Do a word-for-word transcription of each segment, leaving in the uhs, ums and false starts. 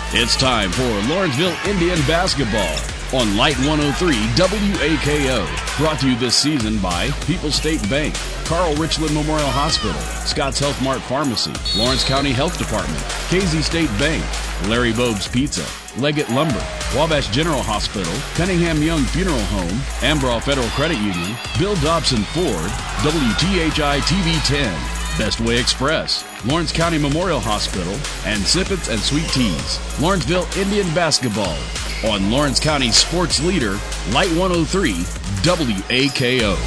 It's time for Lawrenceville Indian basketball on Light one oh three W A K O. Brought to you this season by People's State Bank, Carl Richland Memorial Hospital, Scott's Health Mart Pharmacy, Lawrence County Health Department, K Z State Bank, Larry Bogue's Pizza, Leggett Lumber, Wabash General Hospital, Cunningham Young Funeral Home, Ambraw Federal Credit Union, Bill Dobson Ford, W T H I T V ten, Best Way Express, Lawrence County Memorial Hospital, and Sippets and Sweet Teas. Lawrenceville Indian basketball on Lawrence County sports leader, Light one oh three W A K O.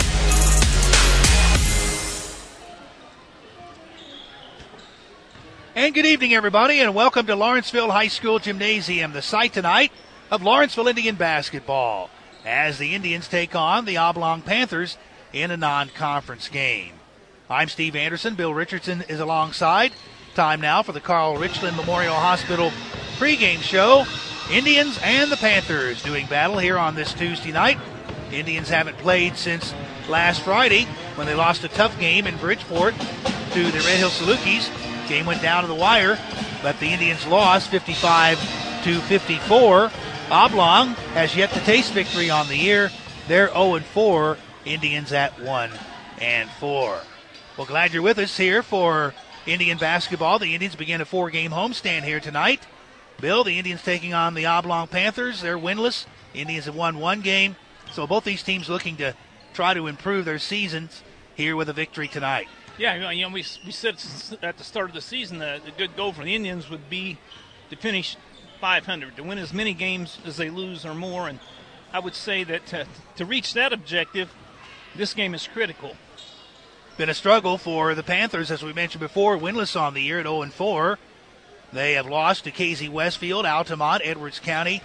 And good evening, everybody, and welcome to Lawrenceville High School Gymnasium, the site tonight of Lawrenceville Indian basketball, as the Indians take on the Oblong Panthers in a non-conference game. I'm Steve Anderson. Bill Richardson is alongside. Time now for the Carl Richland Memorial Hospital pregame show. Indians and the Panthers doing battle here on this Tuesday night. The Indians haven't played since last Friday when they lost a tough game in Bridgeport to the Red Hill Salukis. Game went down to the wire, but the Indians lost fifty-five to fifty-four. Oblong has yet to taste victory on the year. They're oh and four. Indians at one and four. Well, glad you're with us here for Indian basketball. The Indians begin a four-game homestand here tonight. Bill, the Indians taking on the Oblong Panthers. They're winless. Indians have won one game. So both these teams looking to try to improve their seasons here with a victory tonight. Yeah, you know, we we said at the start of the season that a good goal for the Indians would be to finish five hundred, to win as many games as they lose or more. And I would say that to, to reach that objective, this game is critical. Been a struggle for the Panthers, as we mentioned before, winless on the year at oh and four. They have lost to K Z Westfield, Altamont, Edwards County,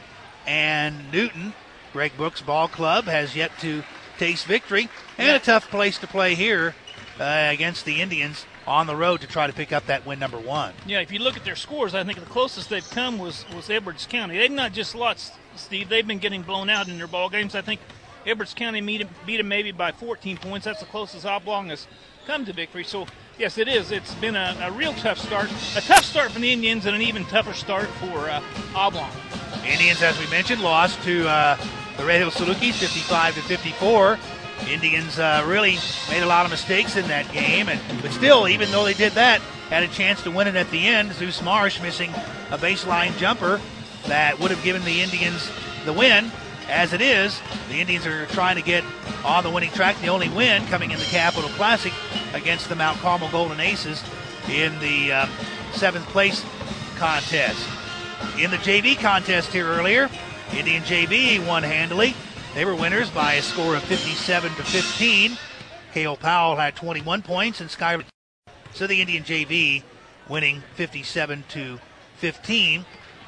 and Newton. Greg Brooks Ball Club has yet to taste victory, and a tough place to play here uh, against the Indians on the road to try to pick up that win number one. Yeah, if you look at their scores, I think the closest they've come was, was Edwards County. They've not just lost, Steve. They've been getting blown out in their ball games. I think Edwards County beat them, beat them maybe by fourteen points. That's the closest Oblong has come to victory. So, yes, it is. It's been a, a real tough start. A tough start for the Indians and an even tougher start for uh, Oblong. Indians, as we mentioned, lost to uh, the Red Hill Salukis fifty-five to fifty-four. Indians uh, really made a lot of mistakes in that game, and but still, even though they did that, had a chance to win it at the end. Zeus Marsh missing a baseline jumper that would have given the Indians the win. As it is, the Indians are trying to get on the winning track. The only win coming in the Capital Classic against the Mount Carmel Golden Aces in the um, seventh place contest. In the J V contest here earlier, Indian J V won handily. They were winners by a score of fifty-seven to fifteen. Cale Powell had twenty-one points, and Skyler. So the Indian J V winning fifty-seven to fifteen.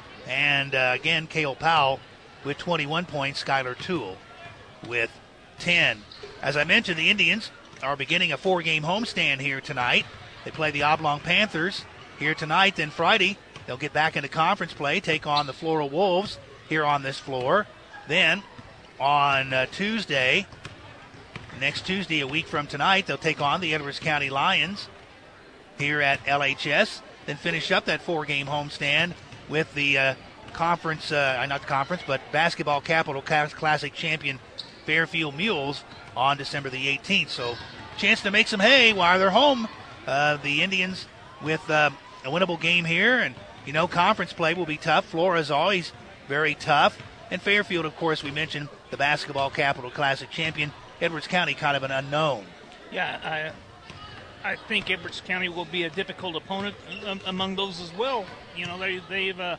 And uh, again, Cale Powell with twenty-one points, Skylar Toole with ten. As I mentioned, the Indians are beginning a four-game homestand here tonight. They play the Oblong Panthers here tonight. Then Friday, they'll get back into conference play, take on the Floral Wolves here on this floor. Then on uh, Tuesday, next Tuesday, a week from tonight, they'll take on the Edwards County Lions here at L H S. Then finish up that four-game homestand with the uh, conference, uh, not conference, but Basketball Capital Classic champion Fairfield Mules on December the eighteenth. So, chance to make some hay while they're home. Uh, the Indians with uh, a winnable game here, and you know, conference play will be tough. Flora's always very tough, and Fairfield, of course, we mentioned the Basketball Capital Classic champion. Edwards County, kind of an unknown. Yeah, I, I think Edwards County will be a difficult opponent um, among those as well. You know, they, they've uh,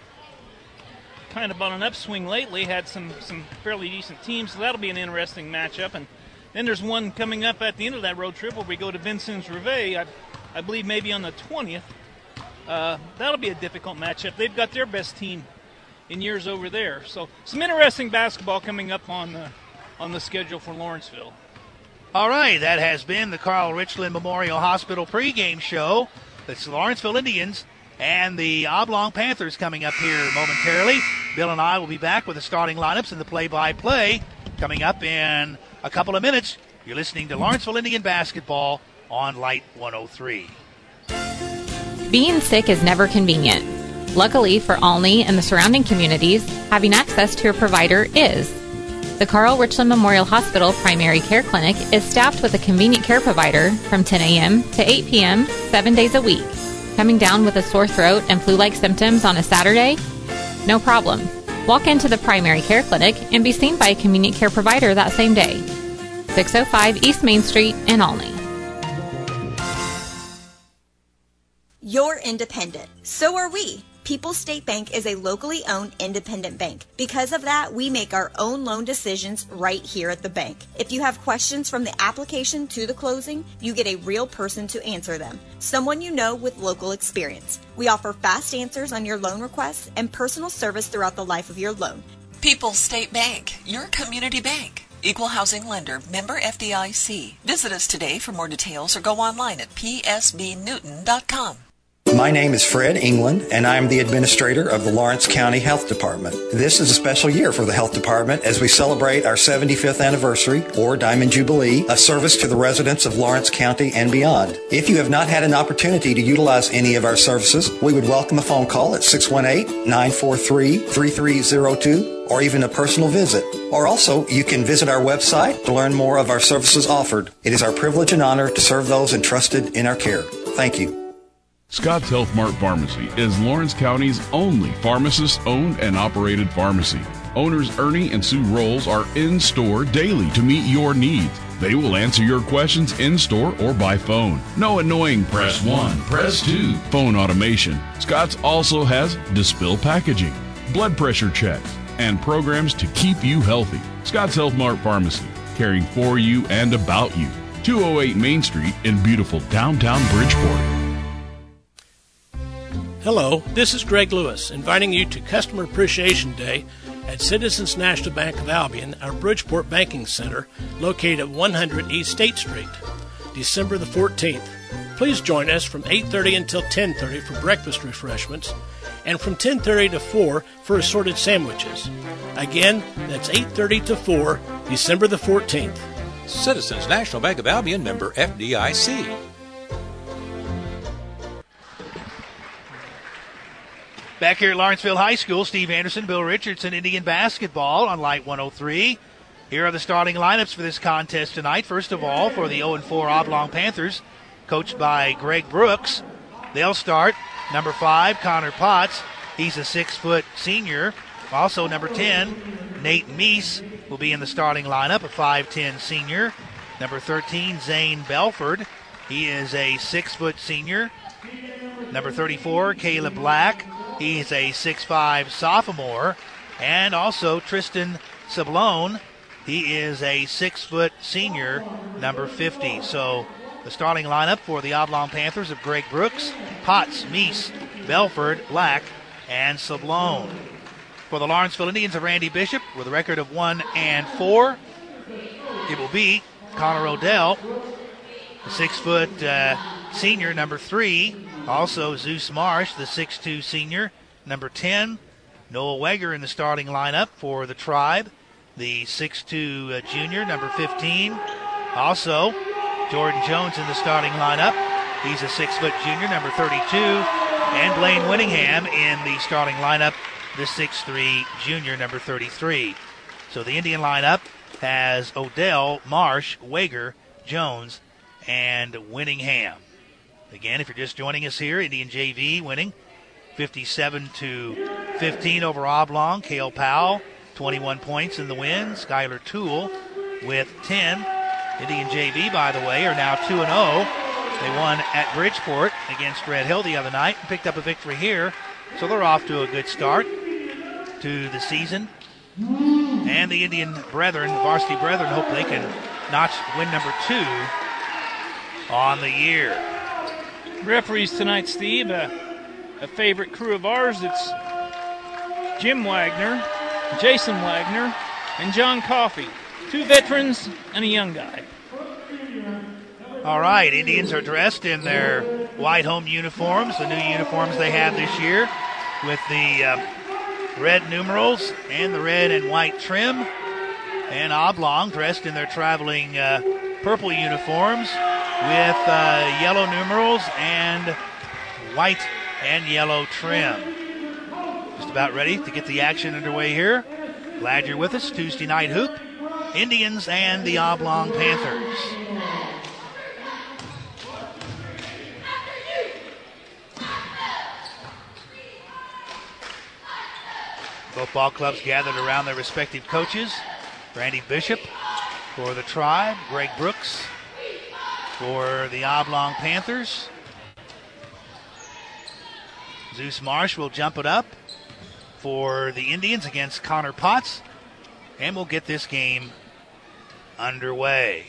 kind of on an upswing lately, had some, some fairly decent teams, so that'll be an interesting matchup. And then there's one coming up at the end of that road trip where we go to Vincennes Reveille, I, I believe maybe on the twentieth. Uh, that'll be a difficult matchup. They've got their best team in years over there. So some interesting basketball coming up on the, on the schedule for Lawrenceville. All right, that has been the Carl Richland Memorial Hospital pregame show. It's the Lawrenceville Indians and the Oblong Panthers coming up here momentarily. Bill and I will be back with the starting lineups and the play-by-play coming up in a couple of minutes. You're listening to Lawrenceville Indian basketball on Light one oh three. Being sick is never convenient. Luckily for Olney and the surrounding communities, having access to a provider is. The Carl Richland Memorial Hospital Primary Care Clinic is staffed with a convenient care provider from ten a.m. to eight p.m. seven days a week. Coming down with a sore throat and flu-like symptoms on a Saturday? No problem. Walk into the Primary Care Clinic and be seen by a convenient care provider that same day. six oh five East Main Street in Olney. You're independent. So are we. People's State Bank is a locally owned independent bank. Because of that, we make our own loan decisions right here at the bank. If you have questions from the application to the closing, you get a real person to answer them. Someone you know with local experience. We offer fast answers on your loan requests and personal service throughout the life of your loan. People's State Bank, your community bank. Equal housing lender, member F D I C. Visit us today for more details or go online at p s b newton dot com. My name is Fred England, and I'm the administrator of the Lawrence County Health Department. This is a special year for the Health Department as we celebrate our seventy-fifth anniversary, or Diamond Jubilee, a service to the residents of Lawrence County and beyond. If you have not had an opportunity to utilize any of our services, we would welcome a phone call at six one eight, nine four three, three three zero two or even a personal visit. Or also, you can visit our website to learn more of our services offered. It is our privilege and honor to serve those entrusted in our care. Thank you. Scott's Health Mart Pharmacy is Lawrence County's only pharmacist-owned and operated pharmacy. Owners Ernie and Sue Rolls are in-store daily to meet your needs. They will answer your questions in-store or by phone. No annoying press one, press two phone automation. Scott's also has Dispill packaging, blood pressure checks, and programs to keep you healthy. Scott's Health Mart Pharmacy, caring for you and about you. two oh eight Main Street in beautiful downtown Bridgeport. Hello, this is Greg Lewis, inviting you to Customer Appreciation Day at Citizens National Bank of Albion, our Bridgeport Banking Center, located at one hundred East State Street, December the fourteenth. Please join us from eight thirty until ten thirty for breakfast refreshments, and from ten thirty to four for assorted sandwiches. Again, that's eight thirty to four, December the fourteenth. Citizens National Bank of Albion, member F D I C. Back here at Lawrenceville High School, Steve Anderson, Bill Richardson, Indian basketball on Light one oh three. Here are the starting lineups for this contest tonight. First of all, for the oh and four Oblong Panthers, coached by Greg Brooks. They'll start number five, Connor Potts. He's a six-foot senior. Also number ten, Nate Meese will be in the starting lineup, a five ten senior. Number thirteen, Zane Belford. He is a six-foot senior. Number thirty-four, Caleb Black. He's a six five sophomore. And also Tristan Sablone. He is a six-foot senior, number fifty. So the starting lineup for the Oblong Panthers of Greg Brooks, Potts, Meese, Belford, Black, and Sablone. For the Lawrenceville Indians of Randy Bishop, with a record of one and four, it will be Connor Odell, the six-foot uh, senior, number three. Also Zeus Marsh, the six two senior, number ten. Noah Weger in the starting lineup for the Tribe, the six two uh, junior, number fifteen. Also Jordan Jones in the starting lineup. He's a six-foot junior, number thirty-two. And Blaine Winningham in the starting lineup, the six three junior, number thirty-three. So the Indian lineup has Odell, Marsh, Weger, Jones, and Winningham. Again, if you're just joining us here, Indian J V winning fifty-seven to fifteen over Oblong. Cale Powell, twenty-one points in the win. Skylar Toole with ten. Indian J V, by the way, are now two and oh. They won at Bridgeport against Red Hill the other night and picked up a victory here. So they're off to a good start to the season. And the Indian Brethren, varsity Brethren, hope they can notch win number two on the year. Referees tonight, Steve, uh, a favorite crew of ours. It's Jim Wagner, Jason Wagner, and John Coffey. Two veterans and a young guy. All right, Indians are dressed in their white home uniforms, the new uniforms they have this year, with the uh, red numerals and the red and white trim. And Oblong dressed in their traveling uh, purple uniforms with uh, yellow numerals and white and yellow trim. Just about ready to get the action underway here. Glad you're with us. Tuesday night hoop. Indians and the Oblong Panthers. Both ball clubs gathered around their respective coaches. Randy Bishop for the Tribe. Greg Brooks for the Oblong Panthers. Zeus Marsh will jump it up for the Indians against Connor Potts. And we'll get this game underway.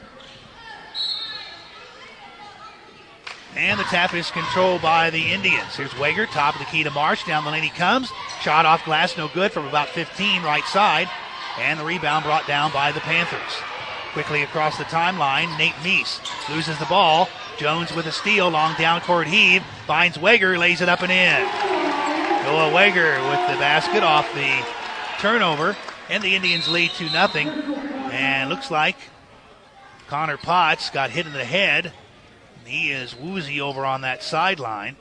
And the tap is controlled by the Indians. Here's Wager, top of the key to Marsh. Down the lane he comes. Shot off glass, no good from about fifteen right side. And the rebound brought down by the Panthers. Quickly across the timeline, Nate Meese loses the ball. Jones with a steal, long down court heave. Finds Wager, lays it up and in. Noah Wager with the basket off the turnover. And the Indians lead two nothing. And looks like Connor Potts got hit in the head. He is woozy over on that sideline.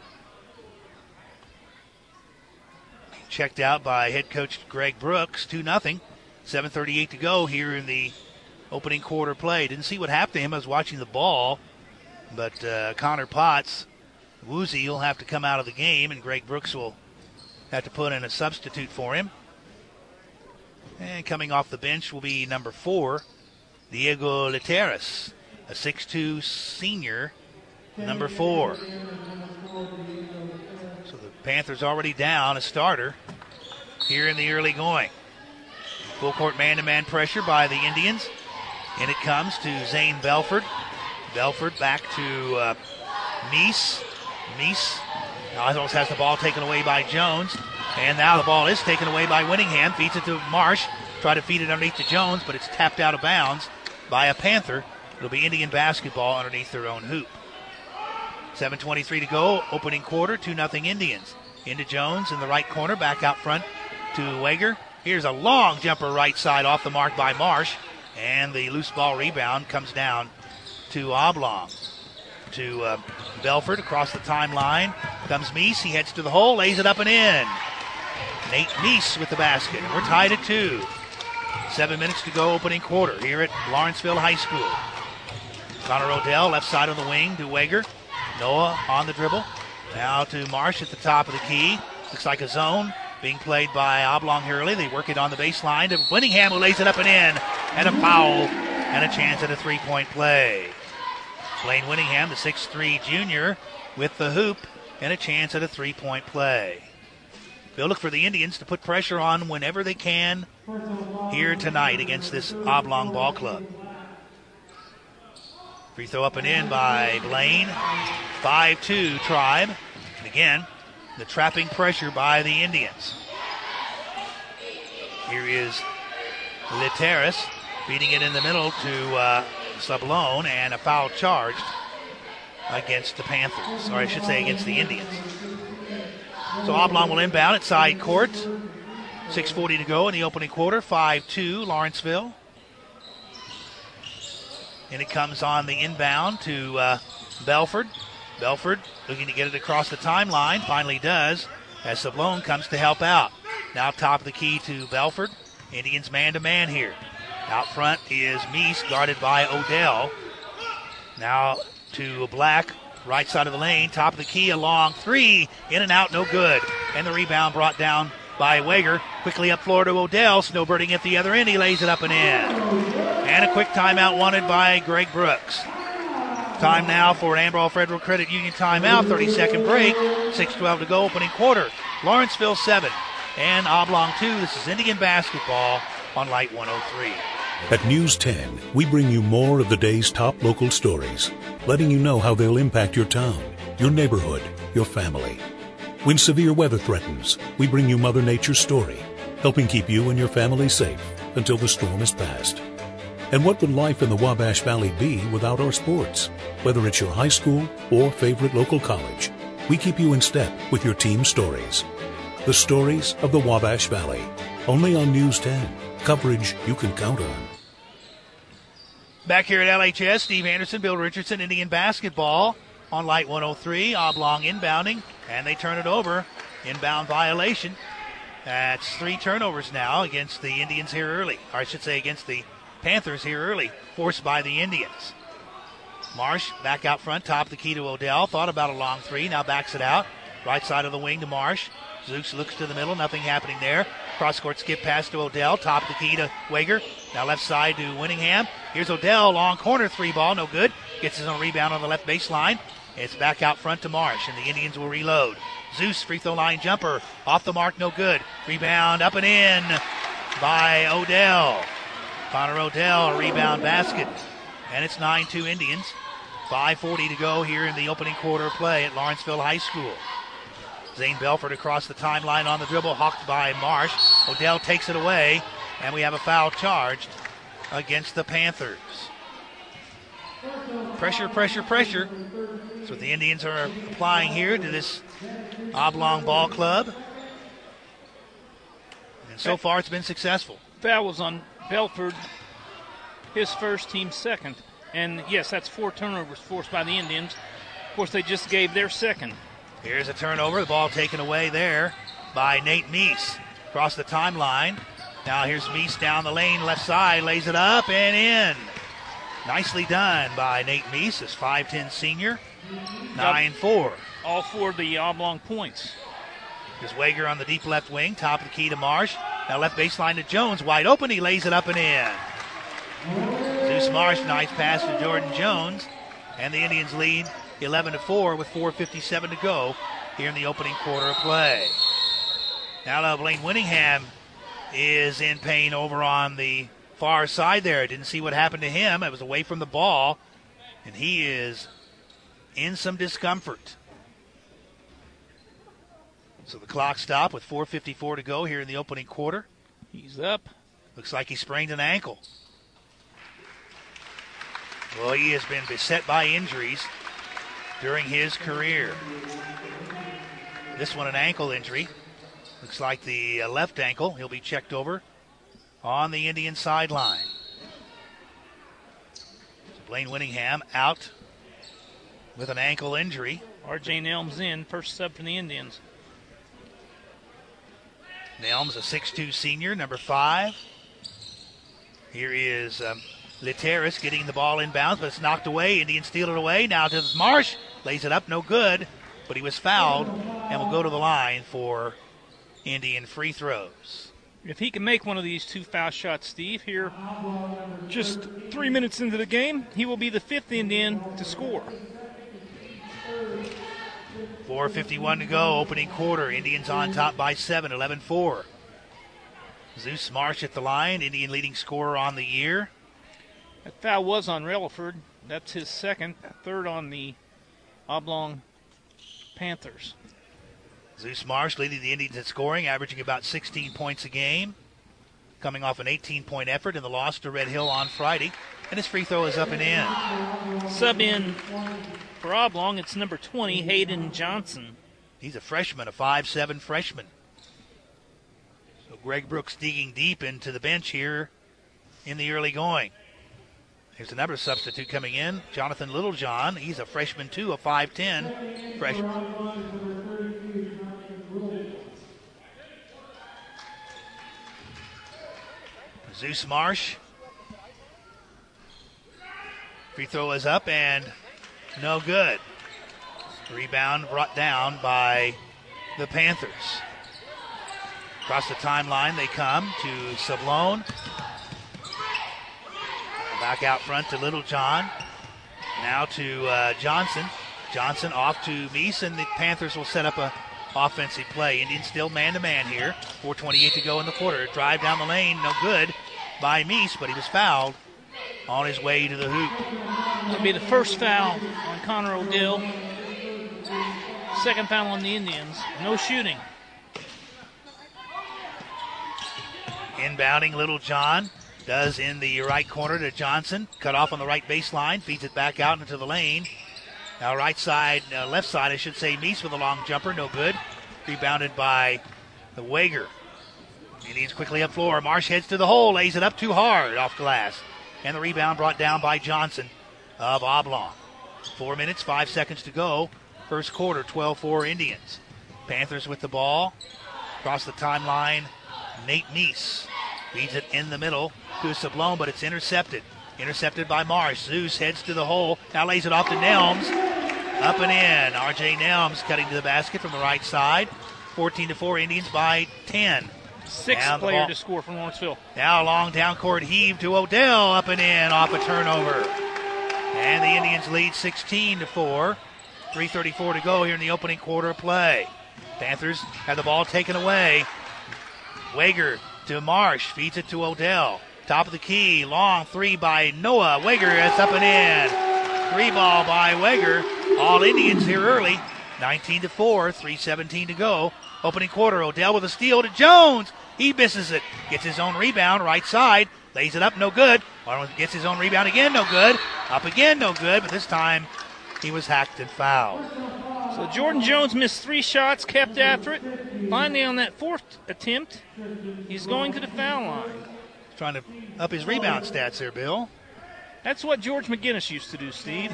Checked out by head coach Greg Brooks, two nothing. seven thirty-eight to go here in the opening quarter play. Didn't see what happened to him. I was watching the ball. But uh, Connor Potts, woozy, he'll have to come out of the game, and Greg Brooks will have to put in a substitute for him. And coming off the bench will be number four, Diego Literas, a six two senior, number four. So the Panthers already down a starter here in the early going. Full court man-to-man pressure by the Indians. And it comes to Zane Belford. Belford back to uh, Meese. Meese almost has the ball taken away by Jones. And now the ball is taken away by Winningham. Feeds it to Marsh. Try to feed it underneath to Jones, but it's tapped out of bounds by a Panther. It'll be Indian basketball underneath their own hoop. seven twenty-three to go. Opening quarter. two nothing Indians. Into Jones in the right corner. Back out front to Wager. Here's a long jumper right side off the mark by Marsh. And the loose ball rebound comes down to Oblong. To uh, Belford across the timeline. Comes Meese. He heads to the hole. Lays it up and in. Nate Meese with the basket. And we're tied at two. Seven minutes to go opening quarter here at Lawrenceville High School. Connor Odell left side of the wing to Wager. Noah on the dribble. Now to Marsh at the top of the key. Looks like a zone being played by Oblong Hurley. They work it on the baseline to Winningham, who lays it up and in. And a foul and a chance at a three-point play. Blaine Winningham, the six three junior, with the hoop and a chance at a three-point play. They'll look for the Indians to put pressure on whenever they can here tonight against this Oblong ball club. Free throw up and in by Blaine. five two Tribe. And again, the trapping pressure by the Indians. Here is Literas feeding it in the middle to uh, Sablone, and a foul charged against the Panthers, or I should say against the Indians. So Oblong will inbound at side court. six forty to go in the opening quarter. five two Lawrenceville. And it comes on the inbound to uh, Belford. Belford looking to get it across the timeline. Finally does as Sablone comes to help out. Now top of the key to Belford. Indians man-to-man here. Out front is Meese, guarded by Odell. Now to Black, right side of the lane. Top of the key, a long three. In and out, no good. And the rebound brought down by Wager. Quickly up floor to Odell. Snowbirding at the other end. He lays it up and in. And a quick timeout wanted by Greg Brooks. Time now for an Amarillo Federal Credit Union timeout. thirty-second break. six twelve to go, opening quarter. Lawrenceville seven and Oblong two. This is Indian basketball on Light one oh three. At News ten, we bring you more of the day's top local stories, letting you know how they'll impact your town, your neighborhood, your family. When severe weather threatens, we bring you Mother Nature's story, helping keep you and your family safe until the storm is past. And what would life in the Wabash Valley be without our sports? Whether it's your high school or favorite local college, we keep you in step with your team stories. The stories of the Wabash Valley, only on News ten. Coverage you can count on. Back here at L H S, Steve Anderson, Bill Richardson, Indian basketball on Light one oh three. Oblong inbounding, and they turn it over. Inbound violation. That's three turnovers now against the Indians here early. Or I should say against the Panthers here early, forced by the Indians. Marsh back out front, top of the key to Odell. Thought about a long three, now backs it out. Right side of the wing to Marsh. Zeus looks to the middle, nothing happening there. Cross-court skip pass to Odell, top of the key to Wager. Now left side to Winningham. Here's Odell, long corner three ball, no good. Gets his own rebound on the left baseline. It's back out front to Marsh, and the Indians will reload. Zeus, free throw line jumper, off the mark, no good. Rebound up and in by Odell. Connor Odell, a rebound basket. And it's nine two Indians. five forty to go here in the opening quarter play at Lawrenceville High School. Zane Belford across the timeline on the dribble, hawked by Marsh. Odell takes it away, and we have a foul charged against the Panthers. Pressure, pressure, pressure. That's what the Indians are applying here to this Oblong ball club. And so far it's been successful. Foul was on Belford, his first, team second. And yes, that's four turnovers forced by the Indians. Of course, they just gave their second. Here's a turnover. The ball taken away there by Nate Meese. Across the timeline. Now here's Meese down the lane, left side, lays it up and in. Nicely done by Nate Meese, his five ten senior. nine four. All four of the Oblong points. Here's Wager on the deep left wing, top of the key to Marsh. Now left baseline to Jones, wide open. He lays it up and in. Zeus Marsh, nice pass to Jordan Jones. And the Indians lead eleven to four with four fifty-seven to go here in the opening quarter of play. Now Blaine Winningham is in pain over on the far side there. Didn't see what happened to him. It was away from the ball. And he is in some discomfort. So the clock stopped with four fifty-four to go here in the opening quarter. He's up. Looks like he sprained an ankle. Well, he has been beset by injuries during his career. This one an ankle injury. Looks like the uh, left ankle. He'll be checked over on the Indian sideline. So Blaine Winningham out with an ankle injury. R J Nelms in, first sub for the Indians. Nelms, a six two senior, number five. Here is um, Literis getting the ball inbounds, but it's knocked away. Indians steal it away. Now to Marsh. Lays it up, no good. But he was fouled and will go to the line for Indian free throws. If he can make one of these two foul shots, Steve, here just three minutes into the game, he will be the fifth Indian to score. four fifty-one to go, opening quarter. Indians on top by seven, eleven four. Zeus Marsh at the line, Indian leading scorer on the year. That foul was on Relaford. That's his second, third on the Oblong Panthers. Zeus Marsh leading the Indians in scoring, averaging about sixteen points a game, coming off an eighteen-point effort in the loss to Red Hill on Friday. And his free throw is up and in. Sub in for Oblong, it's number twenty, Hayden Johnson. He's a freshman, a five seven freshman. So Greg Brooks digging deep into the bench here in the early going. Here's another substitute coming in, Jonathan Littlejohn. He's a freshman too, a five ten freshman. Zeus Marsh. Free throw is up and no good. Rebound brought down by the Panthers. Across the timeline they come to Sablone. Back out front to Littlejohn. Now to uh, Johnson. Johnson off to Meese, and the Panthers will set up a offensive play. Indians still man-to-man here. four twenty-eight to go in the quarter. Drive down the lane, no good by Meese, but he was fouled on his way to the hoop. It'll be the first foul on Connor Odell. Second foul on the Indians. No shooting. Inbounding Littlejohn. Does in the right corner to Johnson. Cut off on the right baseline. Feeds it back out into the lane. Now right side, uh, left side, I should say. Meese with a long jumper. No good. Rebounded by the Wager. Indians quickly up floor. Marsh heads to the hole. Lays it up too hard off glass. And the rebound brought down by Johnson of Oblong. Four minutes, five seconds to go. First quarter, twelve four Indians. Panthers with the ball. Across the timeline, Nate Neese feeds it in the middle to Sablon, but it's intercepted. Intercepted by Marsh. Zeus heads to the hole. Now lays it off to Nelms. Up and in. R J Nelms cutting to the basket from the right side. fourteen to four, Indians by ten. Sixth now player ball, to score from Lawrenceville. Now a long down court heave to Odell. Up and in off a turnover. And the Indians lead sixteen to four. three thirty-four to go here in the opening quarter of play. Panthers have the ball taken away. Wager to Marsh. Feeds it to Odell. Top of the key. Long three by Noah. Wager is up and in. Three ball by Wager. All Indians here early. nineteen to four. three seventeen to go. Opening quarter. Odell with a steal to Jones. He misses it. Gets his own rebound. Right side. Lays it up. No good. Gets his own rebound again. No good. Up again. No good. But this time he was hacked and fouled. So Jordan Jones missed three shots, kept after it. Finally, on that fourth attempt, he's going to the foul line. Trying to up his rebound stats there, Bill. That's what George McGinnis used to do, Steve.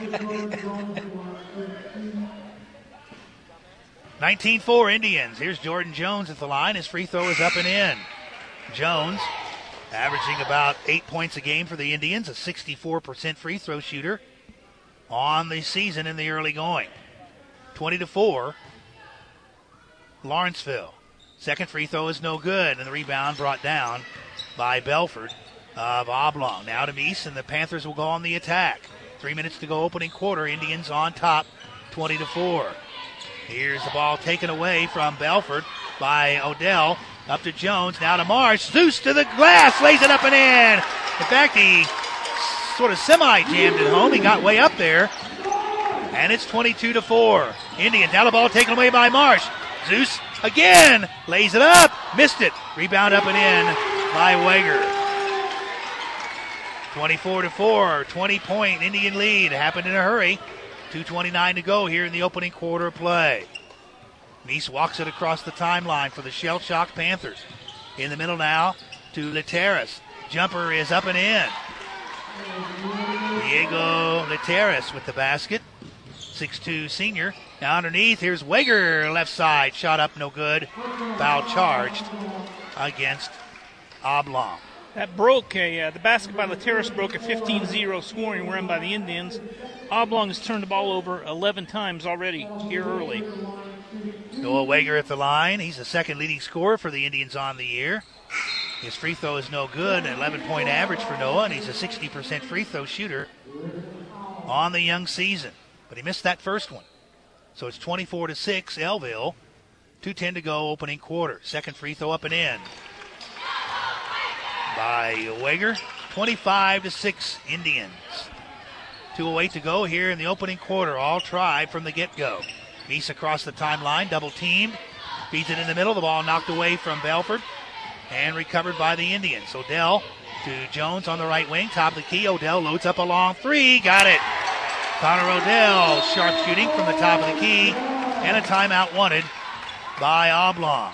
nineteen four Indians. Here's Jordan Jones at the line. His free throw is up and in. Jones averaging about eight points a game for the Indians, a sixty-four percent free throw shooter on the season in the early going. twenty to four, Lawrenceville. Second free throw is no good, and the rebound brought down by Belford of Oblong. Now to Meese, and the Panthers will go on the attack. Three minutes to go, opening quarter. Indians on top, twenty to four. Here's the ball taken away from Belford by Odell. Up to Jones, now to Marsh. Zeus to the glass, lays it up and in. In fact, he sort of semi-jammed it home. He got way up there. And it's twenty-two to four. Indians, now the ball taken away by Marsh. Zeus again, lays it up, missed it. Rebound up and in by Wager. twenty-four to four, twenty-point Indian lead. Happened in a hurry. two twenty-nine to go here in the opening quarter of play. Meese walks it across the timeline for the shell-shocked Panthers. In the middle now to Lateras. Jumper is up and in. Diego Lateras with the basket. six two senior. Now underneath, here's Wager, left side. Shot up, no good. Foul charged against Oblong. That broke a, uh, the basket by Lateras broke a fifteen zero scoring run by the Indians. Oblong has turned the ball over eleven times already here early. Noah Wager at the line. He's the second leading scorer for the Indians on the year. His free throw is no good, an eleven-point average for Noah, and he's a sixty percent free throw shooter on the young season. But he missed that first one. So it's twenty-four to six, Elville. two ten to go, opening quarter. Second free throw up and in by Wager. twenty-five to six, Indians. two oh eight to go here in the opening quarter. All tried from the get-go. Meese across the timeline, double-teamed. Feeds it in the middle. The ball knocked away from Belford and recovered by the Indians. Odell to Jones on the right wing. Top of the key. Odell loads up a long three. Got it. Connor Odell, sharp shooting from the top of the key. And a timeout wanted by Oblong.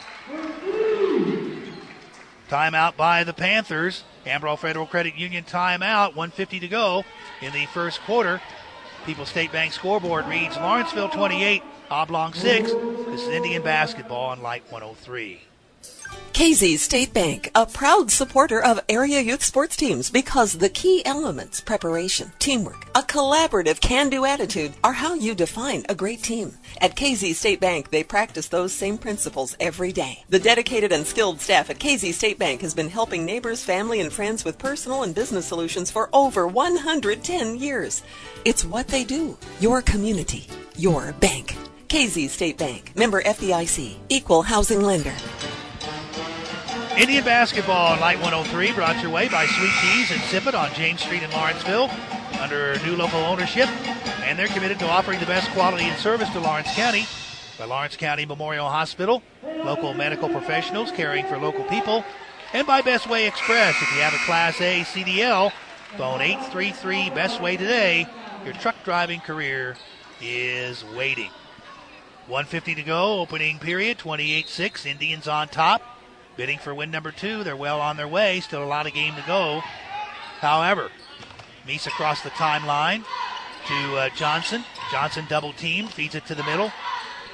Timeout by the Panthers. Amarillo Federal Credit Union timeout. one fifty to go in the first quarter. People's State Bank scoreboard reads Lawrenceville twenty-eight, Oblong six. This is Indian basketball on Light one oh three. K Z State Bank, a proud supporter of area youth sports teams because the key elements, preparation, teamwork, a collaborative can-do attitude are how you define a great team. At K Z State Bank, they practice those same principles every day. The dedicated and skilled staff at K Z State Bank has been helping neighbors, family, and friends with personal and business solutions for over one hundred ten years. It's what they do. Your community, your bank. K Z State Bank, member F D I C, equal housing lender. Indian basketball on Light one oh three, brought your way by Sweet Teas and Sip It on James Street in Lawrenceville under new local ownership. And they're committed to offering the best quality and service to Lawrence County by Lawrence County Memorial Hospital, local medical professionals caring for local people, and by Best Way Express. If you have a Class A C D L, phone eight three three Best Way today. Your truck driving career is waiting. one fifty to go, opening period, twenty-eight six, Indians on top. Bidding for win number two. They're well on their way. Still a lot of game to go. However, Meese across the timeline to uh, Johnson. Johnson double-teamed. Feeds it to the middle.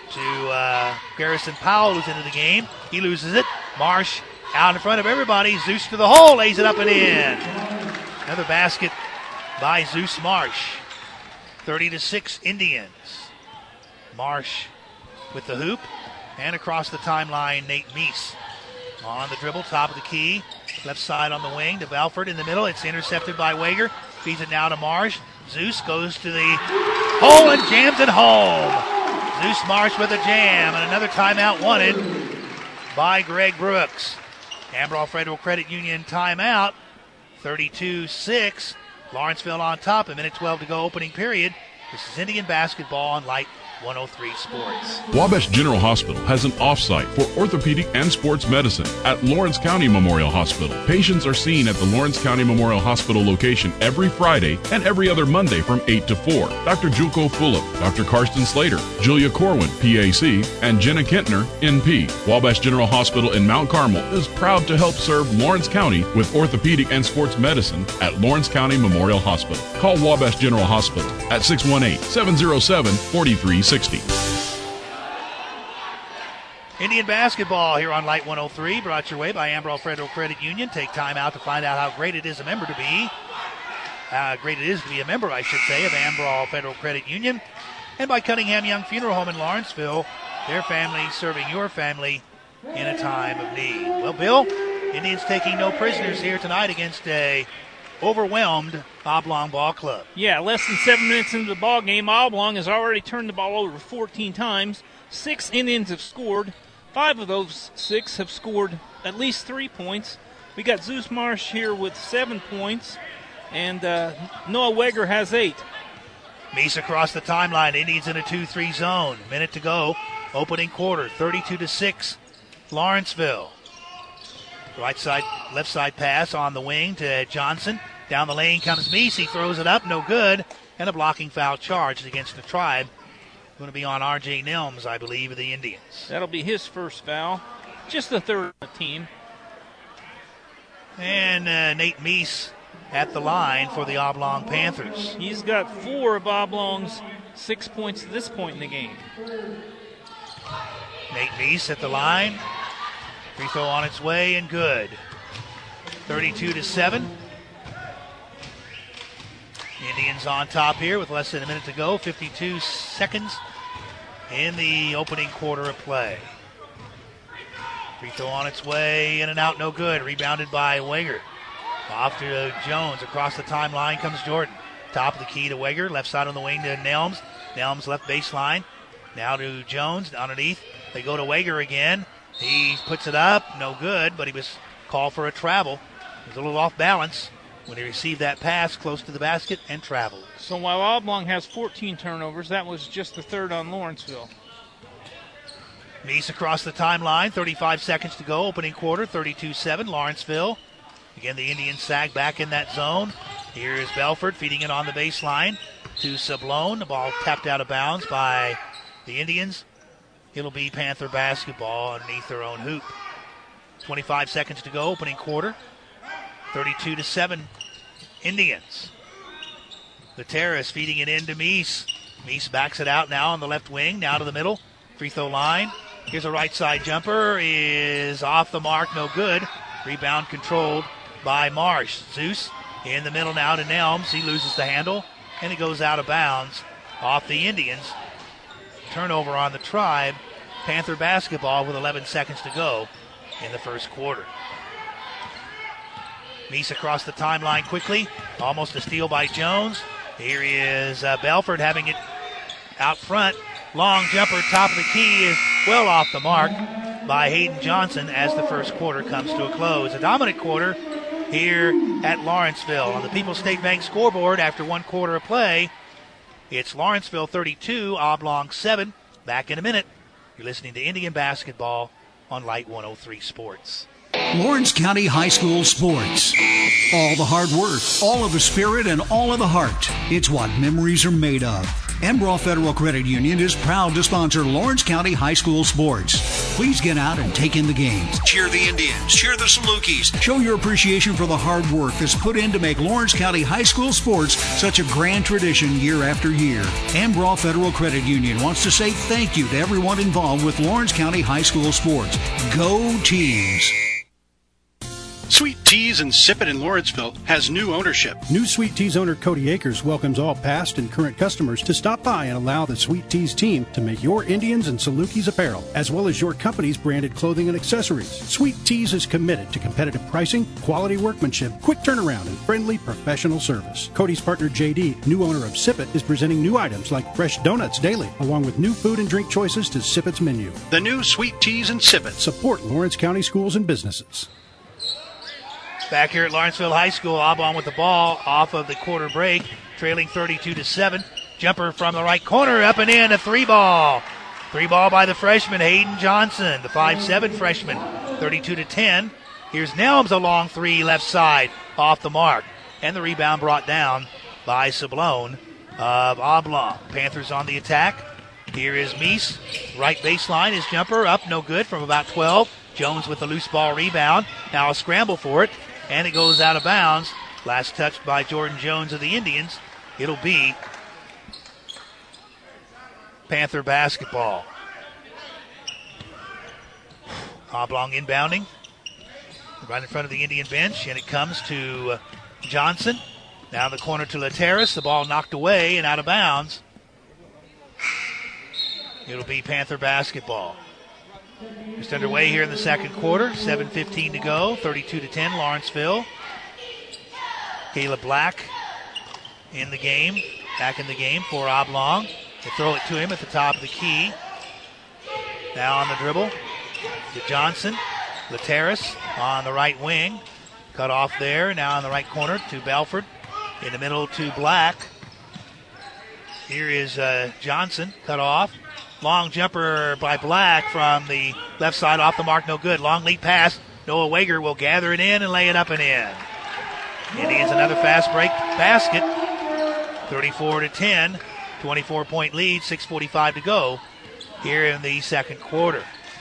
to uh, Garrison Powell, who's into the game. He loses it. Marsh out in front of everybody. Zeus to the hole, lays it up and in. Another basket by Zeus Marsh. thirty to six Indians. Marsh with the hoop. And across the timeline, Nate Meese. On the dribble, top of the key. Left side on the wing to Belford in the middle. It's intercepted by Wager. Feeds it now to Marsh. Zeus goes to the hole and jams it home. Zeus Marsh with a jam, and another timeout wanted by Greg Brooks. Amarillo Federal Credit Union timeout. thirty-two six. Lawrenceville on top. A minute twelve to go, opening period. This is Indian basketball on Light one oh three Sports. Wabash General Hospital has an off-site for orthopedic and sports medicine at Lawrence County Memorial Hospital. Patients are seen at the Lawrence County Memorial Hospital location every Friday and every other Monday from eight to four. Doctor Julko Fulop, Doctor Karsten Slater, Julia Corwin, P A C, and Jenna Kentner, N P. Wabash General Hospital in Mount Carmel is proud to help serve Lawrence County with orthopedic and sports medicine at Lawrence County Memorial Hospital. Call Wabash General Hospital at six one eight, seven oh seven, four three sixty. Indian basketball here on Light one oh three, brought your way by Amarillo Federal Credit Union. Take time out to find out how great it is a member to be. Uh, great it is to be a member, I should say, of Amarillo Federal Credit Union. And by Cunningham Young Funeral Home in Lawrenceville, their family serving your family in a time of need. Well, Bill, Indians taking no prisoners here tonight against a overwhelmed Oblong Ball Club. Yeah, less than seven minutes into the ball game, Oblong has already turned the ball over fourteen times. Six Indians have scored. Five of those six have scored at least three points. We got Zeus Marsh here with seven points, and uh, Noah Weger has eight. Meese across the timeline. Indians in a two three zone. Minute to go. Opening quarter. thirty-two to six. Lawrenceville. Right side, left side pass on the wing to Johnson. Down the lane comes Meese. He throws it up. No good. And a blocking foul charged against the Tribe. Going to be on R J Nelms, I believe, of the Indians. That'll be his first foul. Just the third on the team. And uh, Nate Meese at the line for the Oblong Panthers. He's got four of Oblong's six points at this point in the game. Nate Meese at the line. Free throw on its way and good. thirty-two to seven. Indians on top here with less than a minute to go. fifty-two seconds in the opening quarter of play. Free throw on its way, in and out, no good. Rebounded by Wager. Off to Jones. Across the timeline comes Jordan. Top of the key to Wager. Left side on the wing to Nelms. Nelms left baseline. Now to Jones underneath. They go to Wager again. He puts it up. No good, but he was called for a travel. He was a little off balance when he received that pass close to the basket and traveled. So while Oblong has fourteen turnovers, that was just the third on Lawrenceville. Meese across the timeline, thirty-five seconds to go, opening quarter, thirty-two seven, Lawrenceville. Again, the Indians sag back in that zone. Here is Belford feeding it on the baseline to Sablone. The ball tapped out of bounds by the Indians. It'll be Panther basketball underneath their own hoop. twenty-five seconds to go, opening quarter. thirty-two to seven, Indians. Gutierrez feeding it into Meese. Meese backs it out now on the left wing, now to the middle. Free throw line. Here's a right side jumper. Is off the mark, no good. Rebound controlled by Marsh. Zeus in the middle now to Nelms. He loses the handle, and it goes out of bounds off the Indians. Turnover on the Tribe. Panther basketball with eleven seconds to go in the first quarter. Meese across the timeline quickly. Almost a steal by Jones. Here he is, uh, Belford having it out front. Long jumper, top of the key is well off the mark by Hayden Johnson as the first quarter comes to a close. A dominant quarter here at Lawrenceville. On the People's State Bank scoreboard after one quarter of play, it's Lawrenceville thirty-two, Oblong seven. Back in a minute. You're listening to Indian basketball on Light one oh three Sports. Lawrence County High School sports. All the hard work, all of the spirit, and all of the heart. It's what memories are made of. Embrough Federal Credit Union is proud to sponsor Lawrence County High School sports. Please get out and take in the games. Cheer the Indians. Cheer the Salukis. Show your appreciation for the hard work that's put in to make Lawrence County High School sports such a grand tradition year after year. Embrough Federal Credit Union wants to say thank you to everyone involved with Lawrence County High School sports. Go Teams! Sweet Teas and Sip It in Lawrenceville has new ownership. New Sweet Teas owner Cody Akers welcomes all past and current customers to stop by and allow the Sweet Teas team to make your Indians and Salukis apparel, as well as your company's branded clothing and accessories. Sweet Teas is committed to competitive pricing, quality workmanship, quick turnaround, and friendly professional service. Cody's partner J D, new owner of Sip It, is presenting new items like fresh donuts daily, along with new food and drink choices to Sip It's menu. The new Sweet Teas and Sip It. Support Lawrence County schools and businesses. Back here at Lawrenceville High School, Aubon with the ball off of the quarter break, trailing thirty-two to seven. Jumper from the right corner, up and in, a three ball. Three ball by the freshman, Hayden Johnson, the five seven freshman, thirty-two to ten. Here's Nelms, a long three left side, off the mark. And the rebound brought down by Sablon of Oblong. Panthers on the attack. Here is Meese, right baseline, his jumper up, no good, from about twelve. Jones with the loose ball rebound. Now a scramble for it. And it goes out of bounds. Last touched by Jordan Jones of the Indians. It'll be Panther basketball. Oblong inbounding. Right in front of the Indian bench. And it comes to uh, Johnson. Down the corner to Lateras. The ball knocked away and out of bounds. It'll be Panther basketball. Just underway here in the second quarter. seven fifteen to go. thirty-two to ten, Lawrenceville. Caleb Black in the game. Back in the game for Oblong. They throw it to him at the top of the key. Now on the dribble to Johnson. Lateras on the right wing. Cut off there. Now on the right corner to Belford. In the middle to Black. Here is uh, Johnson. Cut off. Long jumper by Black from the left side, off the mark, no good. Long lead pass. Noah Wager will gather it in and lay it up and in. Indians another fast break basket. thirty-four to ten. twenty-four point lead. six forty-five to go here in the second quarter.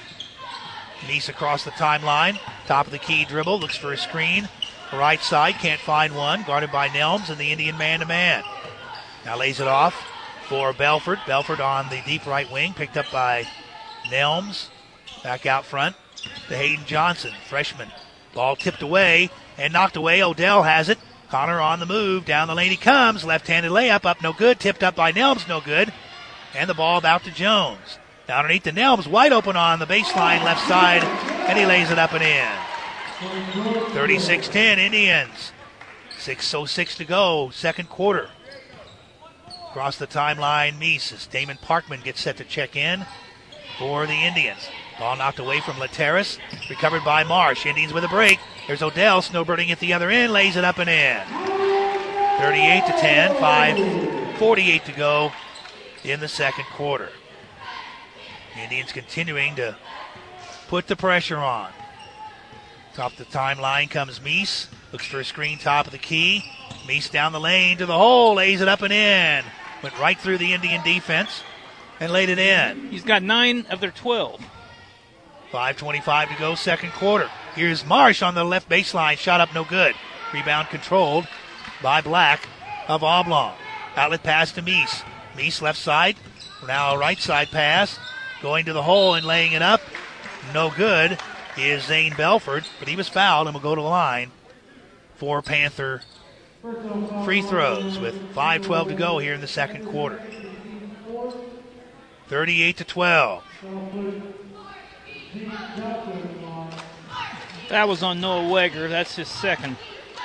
Meese across the timeline. Top of the key dribble. Looks for a screen. Right side. Can't find one. Guarded by Nelms and the Indian man-to-man. Now lays it off for Belford. Belford on the deep right wing, picked up by Nelms. Back out front to Hayden Johnson, freshman. Ball tipped away and knocked away. Odell has it. Connor on the move. Down the lane he comes. Left-handed layup, up no good. Tipped up by Nelms, no good. And the ball about to Jones. Down underneath to Nelms, wide open on the baseline left side, and he lays it up and in. thirty-six ten, Indians. six oh six to go, second quarter. Across the timeline, Meese as Damon Parkman gets set to check in for the Indians. Ball knocked away from Lateras, recovered by Marsh. Indians with a break. There's Odell snowbirding at the other end, lays it up and in. thirty-eight to ten, five forty-eight to go in the second quarter. Indians continuing to put the pressure on. Top the timeline comes Meese. Looks for a screen top of the key. Meese down the lane to the hole, lays it up and in. Went right through the Indian defense and laid it in. He's got nine of their twelve. five twenty-five to go, second quarter. Here's Marsh on the left baseline. Shot up, no good. Rebound controlled by Black of Oblong. Outlet pass to Meese. Meese left side. Now a right side pass. Going to the hole and laying it up. No good is Zane Belford, but he was fouled and will go to the line for Panther free throws with five twelve to go here in the second quarter. thirty-eight to twelve. That was on Noah Wager. That's his second.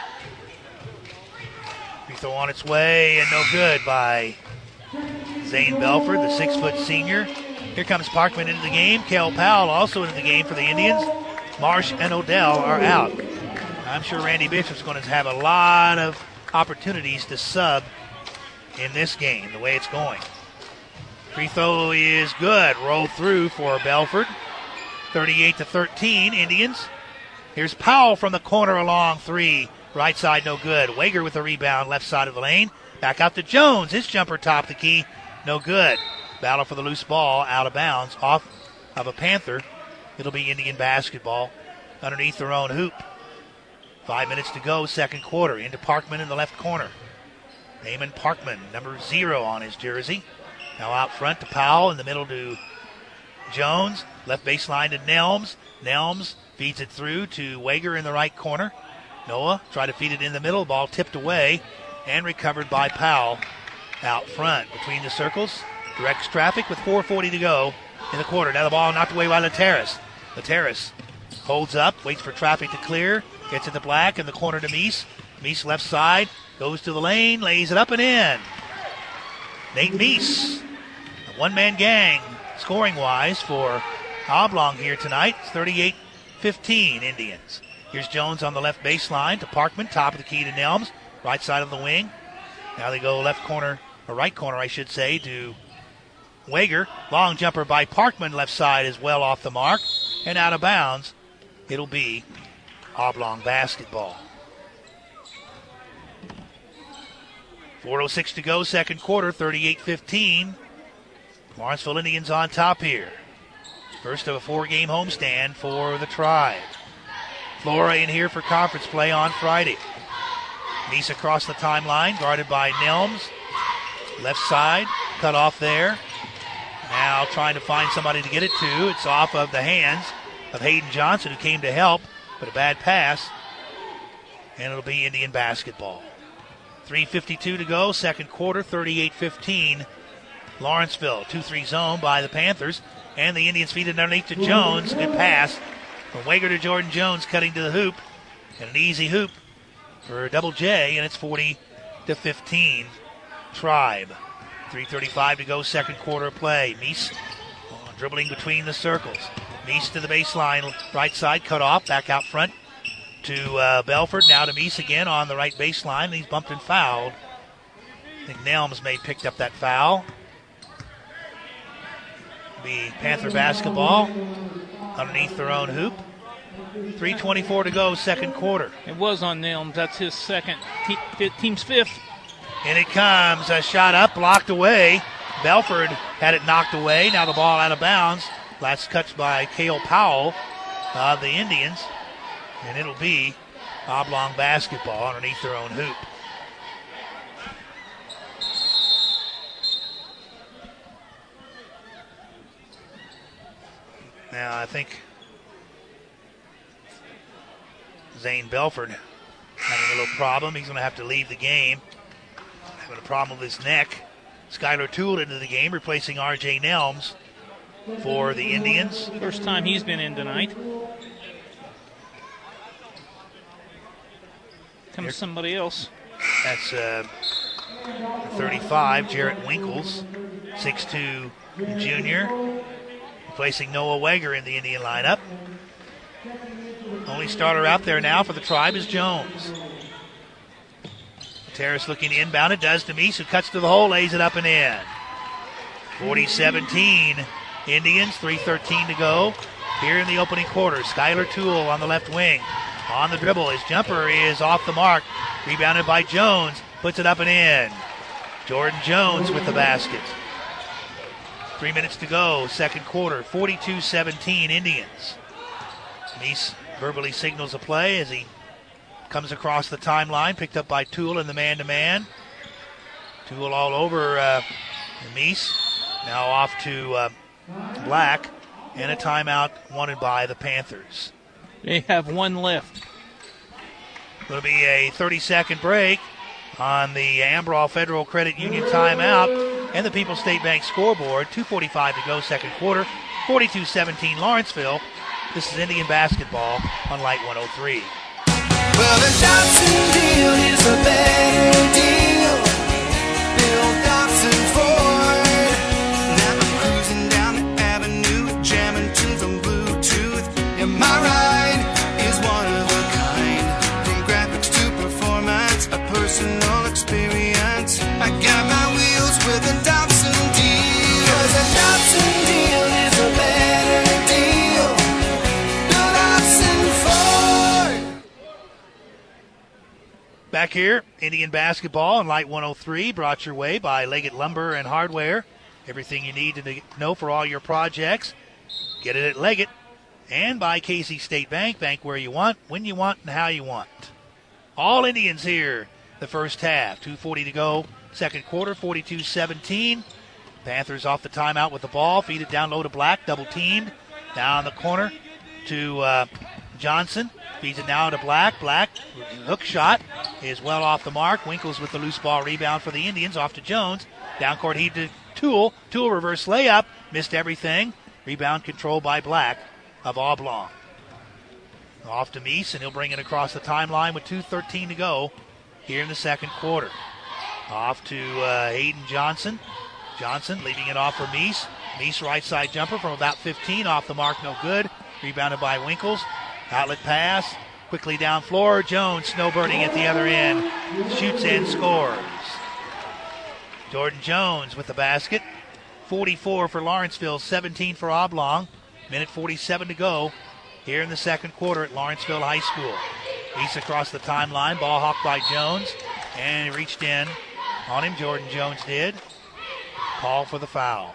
Free throw on its way and no good by Zane Belford, the six-foot senior. Here comes Parkman into the game. Kel Powell also into the game for the Indians. Marsh and Odell are out. I'm sure Randy Bishop's going to have a lot of opportunities to sub in this game, the way it's going. Free throw is good. Rolled through for Belford. thirty-eight to thirteen, Indians. Here's Powell from the corner, a long three. Right side, no good. Wager with the rebound, left side of the lane. Back out to Jones. His jumper top the key. no good. Battle for the loose ball, out of bounds, off of a Panther. It'll be Indian basketball underneath their own hoop. Five minutes to go, second quarter. Into Parkman in the left corner. Naaman Parkman, number zero on his jersey. Now out front to Powell, in the middle to Jones. Left baseline to Nelms. Nelms feeds it through to Wager in the right corner. Noah tried to feed it in the middle. Ball tipped away and recovered by Powell out front. Between the circles, directs traffic with four forty to go in the quarter. Now the ball knocked away by Laterras. Laterras holds up, waits for traffic to clear. Gets it to Black in the corner to Meese. Meese left side, goes to the lane, lays it up and in. Nate Meese, a one-man gang scoring-wise for Oblong here tonight. It's thirty-eight fifteen Indians. Here's Jones on the left baseline to Parkman, top of the key to Nelms, right side of the wing. Now they go left corner, or right corner I should say, to Wager. Long jumper by Parkman, left side is well off the mark and out of bounds. It'll be Oblong basketball. four oh six to go, second quarter, thirty-eight fifteen. Lawrenceville Indians on top here. First of a four-game homestand for the Tribe. Flora in here for conference play on Friday. Meese across the timeline, guarded by Nelms. Left side, cut off there. Now trying to find somebody to get it to. It's off of the hands of Hayden Johnson, who came to help, but a bad pass. And it'll be Indian basketball. three fifty-two to go, second quarter, thirty-eight fifteen. Lawrenceville, two three zone by the Panthers. And the Indians feed it underneath to Jones. Good pass from Wager to Jordan Jones, cutting to the hoop. And an easy hoop for Double J, and it's forty to fifteen. Tribe. three thirty-five to go, second quarter play. Meese oh, dribbling between the circles. Meese to the baseline, right side, cut off, back out front to uh, Belford. Now to Meese again on the right baseline. He's bumped and fouled. I think Nelms may have picked up that foul. Be Panther basketball underneath their own hoop. three twenty-four to go, second quarter. It was on Nelms. That's his second, te- team's fifth. And it comes, a shot up, blocked away. Belford had it knocked away. Now the ball out of bounds. Last catch by Cale Powell of the Indians. And it'll be Oblong basketball underneath their own hoop. Now I think Zane Belford having a little problem. He's going to have to leave the game. Having a problem with his neck. Skylar Toole into the game, replacing R J Nelms for the Indians. First time he's been in tonight. Comes Here. somebody else. That's uh, thirty-five, Jarrett Winkles, six two junior, replacing Noah Wager in the Indian lineup. Only starter out there now for the Tribe is Jones. Terrace looking to inbound it, does to Meese, who cuts to the hole, lays it up and in. forty seventeen Indians, three thirteen to go here in the opening quarter. Skylar Toole on the left wing. On the dribble, his jumper is off the mark. Rebounded by Jones, puts it up and in. Jordan Jones with the basket. Three minutes to go, second quarter, forty-two seventeen Indians. Meese verbally signals a play as he comes across the timeline, picked up by Toole in the man-to-man. Toole all over uh, Meese. Now off to uh, Black, and a timeout wanted by the Panthers. They have one left. It'll be a thirty-second break on the Ambraw Federal Credit Union timeout and the People's State Bank scoreboard. two forty-five to go, second quarter. forty-two seventeen Lawrenceville. This is Indian basketball on Light one oh three. Well, the Johnson deal is a better deal. Bill Dobson Ford. Now I'm cruising down the avenue, jamming tunes on Bluetooth. And my ride is one of a kind. From graphics to performance, a personal experience. I got my wheels with a Dobson deal. 'Cause a Dobson deal is a better deal. Bill Dobson Ford. Back here, Indian basketball on Light one oh three, brought your way by Leggett Lumber and Hardware. Everything you need to know for all your projects, get it at Leggett. And by Casey State Bank, bank where you want, when you want, and how you want. All Indians here the first half. two forty to go, second quarter, forty-two seventeen. Panthers off the timeout with the ball, feed it down low to Black, double teamed. Down the corner to uh, Johnson. Feeds it now to Black. Black, hook shot is well off the mark. Winkles with the loose ball rebound for the Indians. Off to Jones. Down court heave to Toole. Toole reverse layup. Missed everything. Rebound controlled by Black of Oblong. Off to Meese, and he'll bring it across the timeline with two thirteen to go here in the second quarter. Off to uh, Hayden Johnson. Johnson leaving it off for Meese. Meese right side jumper from about fifteen. Off the mark, no good. Rebounded by Winkles. Outlet pass, quickly down floor. Jones snowbirding at the other end. Shoots and scores. Jordan Jones with the basket. forty-four for Lawrenceville, seventeen for Oblong. Minute forty-seven to go here in the second quarter at Lawrenceville High School. East across the timeline, ball hawked by Jones. And he reached in on him, Jordan Jones did. Call for the foul.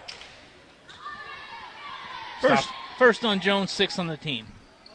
First, Stop. first on Jones, six on the team.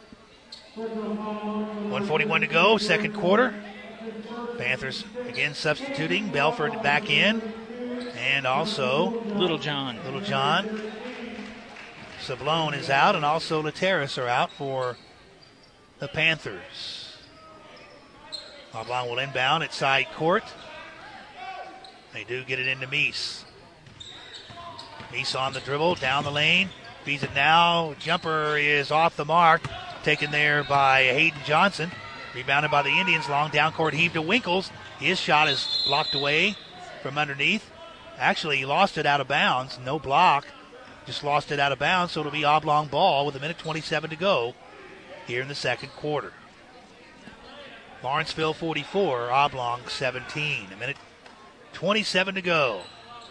one forty-one to go, second quarter. Panthers again substituting. Belford back in. And also Little John. Little John. Sablone is out, and also Lateris are out for the Panthers. Oblong will inbound at side court. They do get it into Meese. Meese on the dribble, down the lane. Feeds it now. Jumper is off the mark. Taken there by Hayden Johnson. Rebounded by the Indians. Long down court heave to Winkles. His shot is blocked away from underneath. Actually, he lost it out of bounds. No block. Just lost it out of bounds, so it'll be Oblong ball with a minute twenty-seven to go here in the second quarter. Lawrenceville forty-four, Oblong seventeen. A minute twenty-seven to go.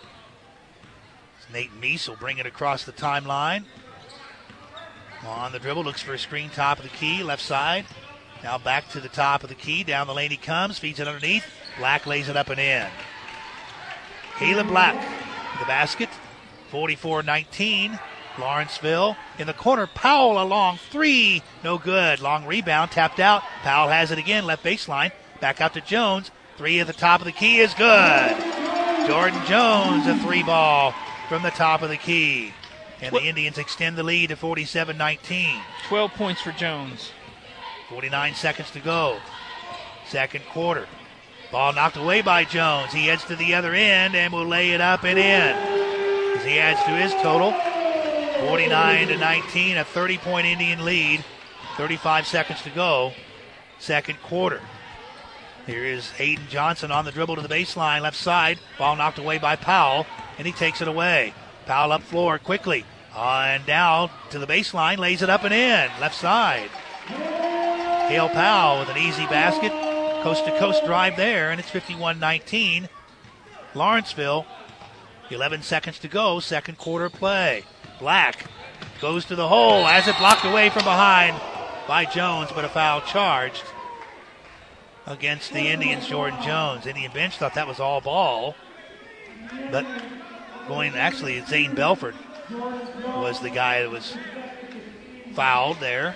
Nate Meese will bring it across the timeline. On the dribble, looks for a screen top of the key, left side. Now back to the top of the key. Down the lane he comes, feeds it underneath. Black lays it up and in. Caleb Black, the basket. forty-four nineteen. Lawrenceville in the corner. Powell along three. No good. Long rebound, tapped out. Powell has it again, left baseline. Back out to Jones. Three at the top of the key is good. Jordan Jones, a three ball from the top of the key. And the Indians extend the lead to forty-seven nineteen. twelve points for Jones. forty-nine seconds to go. Second quarter. Ball knocked away by Jones. He heads to the other end and will lay it up and in. As he adds to his total. forty-nine to nineteen, a thirty-point Indian lead. thirty-five seconds to go. Second quarter. Here is Hayden Johnson on the dribble to the baseline, left side. Ball knocked away by Powell, and he takes it away. Powell up floor quickly. On down to the baseline, lays it up and in, left side. Cale Powell with an easy basket. Coast-to-coast drive there, and it's fifty-one nineteen. Lawrenceville, eleven seconds to go, second quarter play. Black goes to the hole, has it blocked away from behind by Jones, but a foul charged against the Indians, Jordan Jones. Indian bench thought that was all ball, but going, actually, Zane Belford was the guy that was fouled there.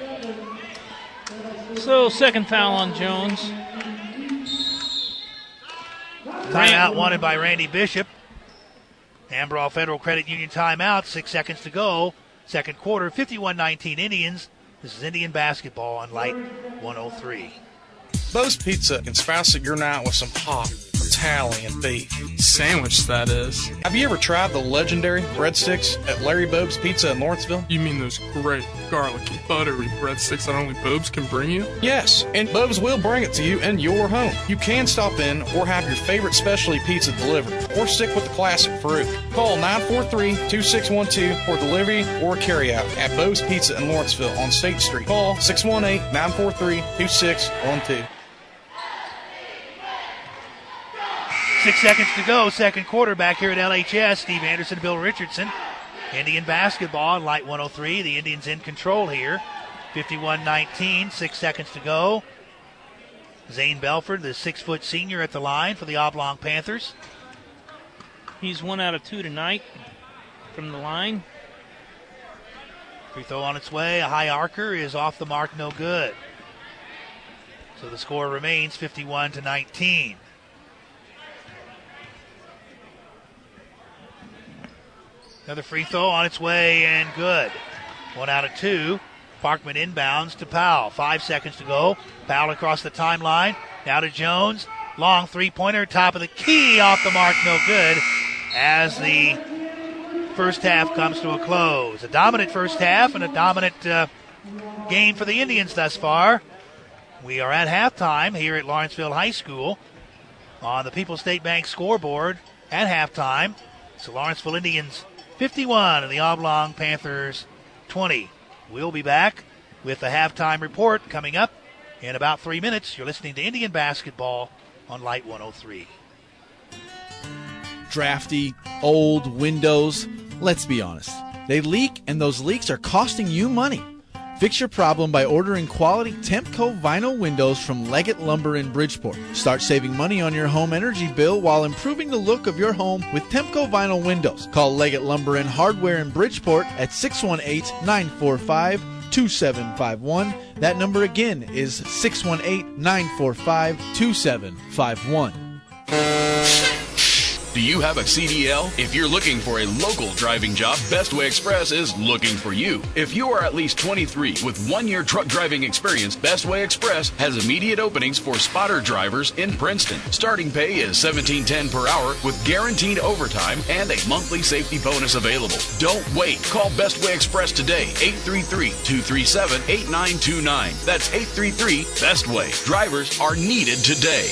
So, second foul on Jones. Timeout wanted by Randy Bishop. Amberall Federal Credit Union timeout, six seconds to go. Second quarter, fifty-one nineteen Indians. This is Indian basketball on Light one oh three. Bo's Pizza can spice up your night with some hot Italian beef. Sandwich, that is. Have you ever tried the legendary breadsticks at Larry Bobe's Pizza in Lawrenceville? You mean those great, garlicky, buttery breadsticks that only Bobe's can bring you? Yes, and Bobe's will bring it to you in your home. You can stop in or have your favorite specialty pizza delivered, or stick with the classic fruit. Call nine four three, two six one two for delivery or carryout at Bobe's Pizza in Lawrenceville on State Street. Call six one eight, nine four three, two six one two. Six seconds to go, second quarter back here at L H S. Steve Anderson, Bill Richardson. Indian basketball on Light one oh three. The Indians in control here. fifty-one nineteen, six seconds to go. Zane Belford, the six-foot senior at the line for the Oblong Panthers. He's one out of two tonight from the line. Free throw on its way. A high arcer is off the mark, no good. So the score remains fifty-one to nineteen. Another free throw on its way and good. One out of two. Parkman inbounds to Powell. Five seconds to go. Powell across the timeline. Now to Jones. Long three-pointer, top of the key, off the mark, no good. As the first half comes to a close. A dominant first half and a dominant uh, game for the Indians thus far. We are at halftime here at Lawrenceville High School on the People's State Bank scoreboard at halftime. So Lawrenceville Indians fifty-one and the Oblong Panthers twenty. We'll be back with the halftime report coming up in about three minutes. You're listening to Indian Basketball on Light one oh three. Drafty, old windows. Let's be honest. They leak, and those leaks are costing you money. Fix your problem by ordering quality Tempco vinyl windows from Leggett Lumber in Bridgeport. Start saving money on your home energy bill while improving the look of your home with Tempco vinyl windows. Call Leggett Lumber and Hardware in Bridgeport at six one eight, nine four five, two seven five one. That number again is six one eight, nine four five, two seven five one. Do you have a C D L? If you're looking for a local driving job, Bestway Express is looking for you. If you are at least twenty-three with one-year truck driving experience, Bestway Express has immediate openings for spotter drivers in Princeton. Starting pay is seventeen ten per hour with guaranteed overtime and a monthly safety bonus available. Don't wait. Call Bestway Express today, eight three three, two three seven, eight nine two nine. That's eight three three, Bestway. Drivers are needed today.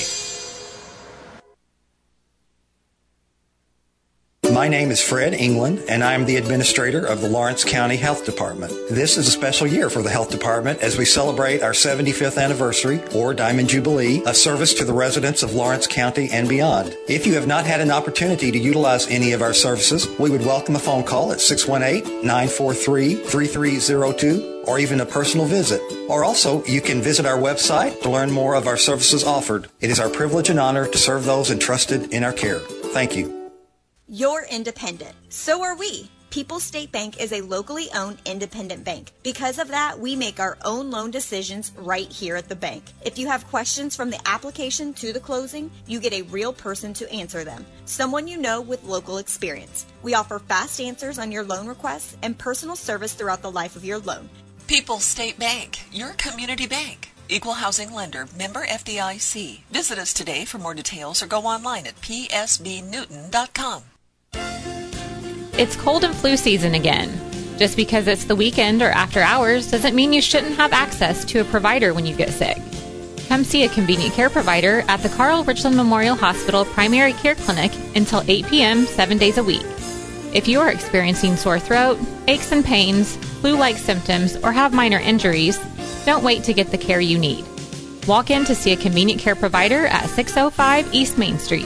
My name is Fred England, and I'm the administrator of the Lawrence County Health Department. This is a special year for the Health Department as we celebrate our seventy-fifth anniversary, or Diamond Jubilee, a service to the residents of Lawrence County and beyond. If you have not had an opportunity to utilize any of our services, we would welcome a phone call at six one eight, nine four three, three three zero two, or even a personal visit. Or also, you can visit our website to learn more of our services offered. It is our privilege and honor to serve those entrusted in our care. Thank you. You're independent. So are we. People's State Bank is a locally owned independent bank. Because of that, we make our own loan decisions right here at the bank. If you have questions from the application to the closing, you get a real person to answer them. Someone you know with local experience. We offer fast answers on your loan requests and personal service throughout the life of your loan. People's State Bank, your community bank. Equal housing lender, member F D I C. Visit us today for more details or go online at p s b newton dot com. It's cold and flu season again. Just because it's the weekend or after hours doesn't mean you shouldn't have access to a provider when you get sick. Come see a convenient care provider at the Carl Richland Memorial Hospital Primary Care Clinic until eight p.m. seven days a week. If you are experiencing sore throat, aches and pains, flu-like symptoms, or have minor injuries, don't wait to get the care you need. Walk in to see a convenient care provider at six oh five East Main Street.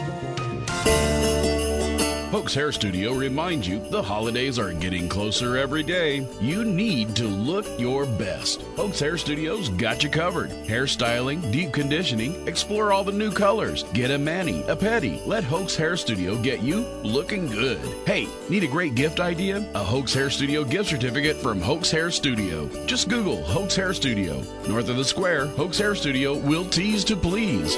Hoax Hair Studio reminds you the holidays are getting closer every day. You need to look your best. Hoax Hair Studio's got you covered. Hairstyling, deep conditioning, explore all the new colors. Get a mani, a pedi. Let Hoax Hair Studio get you looking good. Hey, need a great gift idea? A Hoax Hair Studio gift certificate from Hoax Hair Studio. Just Google Hoax Hair Studio. North of the square, Hoax Hair Studio will tease to please.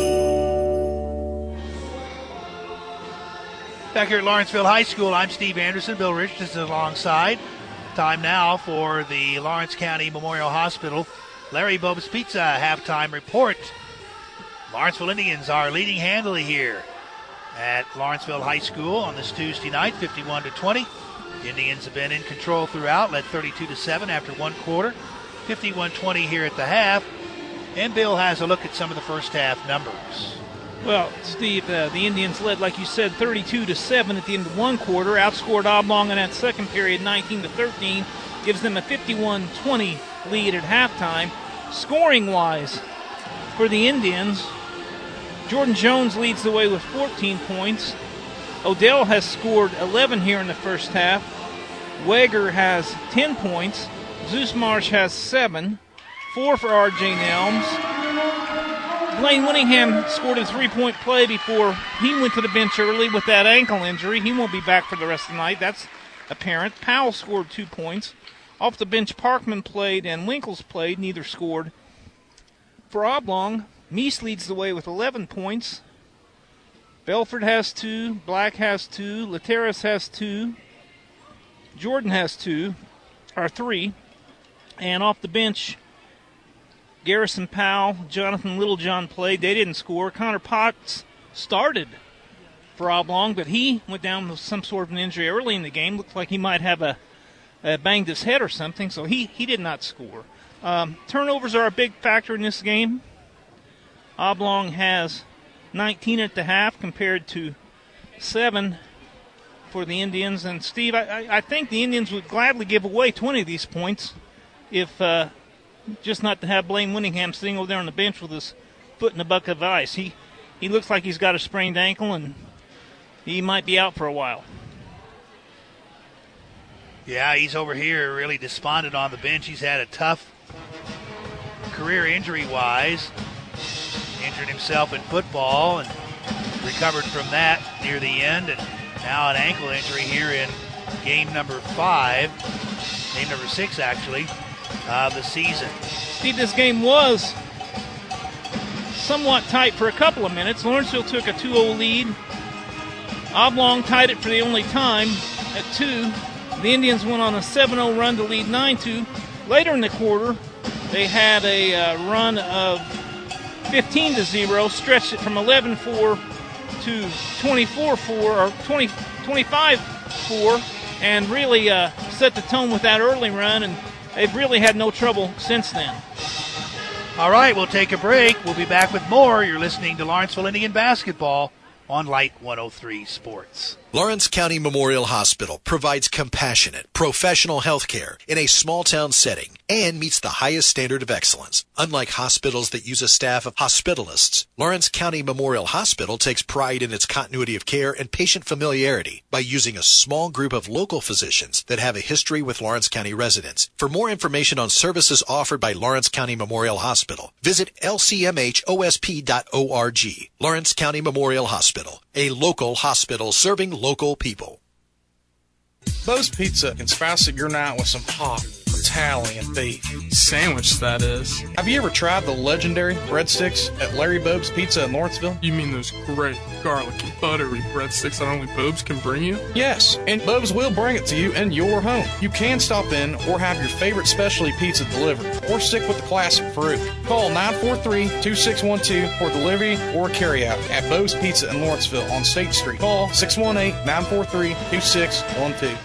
Back here at Lawrenceville High School, I'm Steve Anderson. Bill Richardson alongside. Time now for the Lawrence County Memorial Hospital Larry Bob's Pizza halftime report. Lawrenceville Indians are leading handily here at Lawrenceville High School on this Tuesday night, fifty-one to twenty. The Indians have been in control throughout, led thirty-two to seven after one quarter, fifty-one twenty here at the half. And Bill has a look at some of the first half numbers. Well, Steve, uh, the Indians led, like you said, thirty-two to seven at the end of one quarter, outscored Oblong in that second period nineteen to thirteen, gives them a fifty-one twenty lead at halftime. Scoring-wise, for the Indians, Jordan Jones leads the way with fourteen points. Odell has scored eleven here in the first half. Weger has ten points. Zeus Marsh has seven, four for R J Nelms. Blaine Winningham scored a three-point play before he went to the bench early with that ankle injury. He won't be back for the rest of the night. That's apparent. Powell scored two points. Off the bench, Parkman played and Winkles played. Neither scored. For Oblong, Meese leads the way with eleven points. Belford has two. Black has two. Lateras has two. Jordan has two, or three. And off the bench, Garrison Powell, Jonathan Littlejohn played. They didn't score. Connor Potts started for Oblong, but he went down with some sort of an injury early in the game. Looked like he might have a, a banged his head or something, so he, he did not score. Um, turnovers are a big factor in this game. Oblong has nineteen at the half compared to seven for the Indians. And, Steve, I, I think the Indians would gladly give away twenty of these points if uh, just not to have Blaine Winningham sitting over there on the bench with his foot in a bucket of ice. He, he looks like he's got a sprained ankle, and he might be out for a while. Yeah, he's over here really despondent on the bench. He's had a tough career injury-wise. Injured himself in football and recovered from that near the end. And now an ankle injury here in game number five, game number six actually, of the season. Steve, this game was somewhat tight for a couple of minutes. Lawrenceville took a two oh lead. Oblong tied it for the only time at two. The Indians went on a seven oh run to lead nine two. Later in the quarter, they had a uh, run of fifteen to zero, stretched it from eleven four to twenty-four four, or twenty, twenty-five four, and really uh, set the tone with that early run, and they've really had no trouble since then. All right, we'll take a break. We'll be back with more. You're listening to Lawrenceville Indian Basketball on Light one oh three Sports. Lawrence County Memorial Hospital provides compassionate, professional health care in a small-town setting and meets the highest standard of excellence. Unlike hospitals that use a staff of hospitalists, Lawrence County Memorial Hospital takes pride in its continuity of care and patient familiarity by using a small group of local physicians that have a history with Lawrence County residents. For more information on services offered by Lawrence County Memorial Hospital, visit L C M H O S P dot org. Lawrence County Memorial Hospital, a local hospital serving local people. Bo's Pizza can spice up your night with some hot Italian beef. Sandwich, that is. Have you ever tried the legendary breadsticks at Larry Bobe's Pizza in Lawrenceville? You mean those great garlicky, buttery breadsticks that only Bobe's can bring you? Yes, and Bobe's will bring it to you in your home. You can stop in or have your favorite specialty pizza delivered, or stick with the classic fruit. Call nine four three, two six one two for delivery or carryout at Bo's Pizza in Lawrenceville on State Street. Call six one eight, nine four three, two six one two.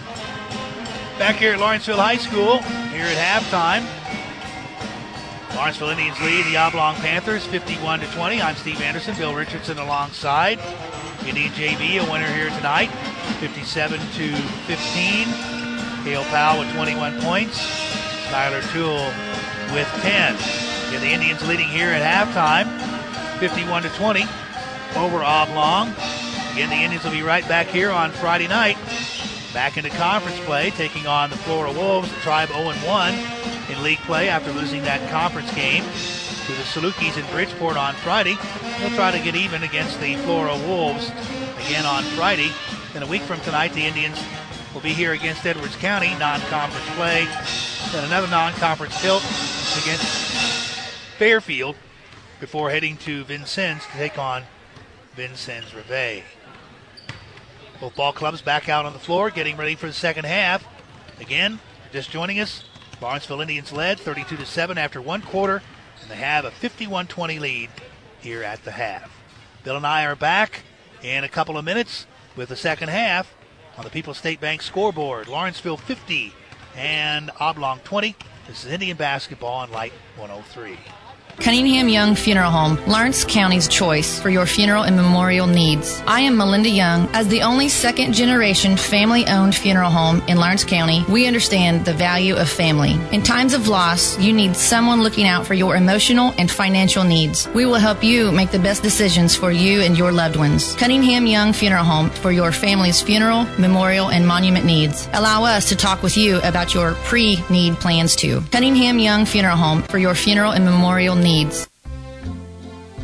Back here at Lawrenceville High School, here at halftime. Lawrenceville Indians lead the Oblong Panthers fifty-one to twenty. I'm Steve Anderson, Bill Richardson alongside. Indian J V, a winner here tonight, fifty-seven to fifteen. Cale Powell with twenty-one points. Skylar Toole with ten. Yeah, the Indians leading here at halftime, fifty-one to twenty over Oblong. Again, the Indians will be right back here on Friday night. Back into conference play, taking on the Flora Wolves. The Tribe oh and one in league play after losing that conference game to the Salukis in Bridgeport on Friday. They'll try to get even against the Flora Wolves again on Friday. Then a week from tonight, the Indians will be here against Edwards County, non-conference play. Then another non-conference tilt against Fairfield before heading to Vincennes to take on Vincennes Reveille. Both ball clubs back out on the floor, getting ready for the second half. Again, just joining us, Lawrenceville Indians led thirty-two to seven after one quarter, and they have a fifty-one twenty lead here at the half. Bill and I are back in a couple of minutes with the second half on the People's State Bank scoreboard. Lawrenceville fifty and Oblong twenty. This is Indian Basketball on Light one oh three. Cunningham Young Funeral Home, Lawrence County's choice for your funeral and memorial needs. I am Melinda Young. As the only second-generation family-owned funeral home in Lawrence County, we understand the value of family. In times of loss, you need someone looking out for your emotional and financial needs. We will help you make the best decisions for you and your loved ones. Cunningham Young Funeral Home for your family's funeral, memorial, and monument needs. Allow us to talk with you about your pre-need plans too. Cunningham Young Funeral Home for your funeral and memorial needs. needs.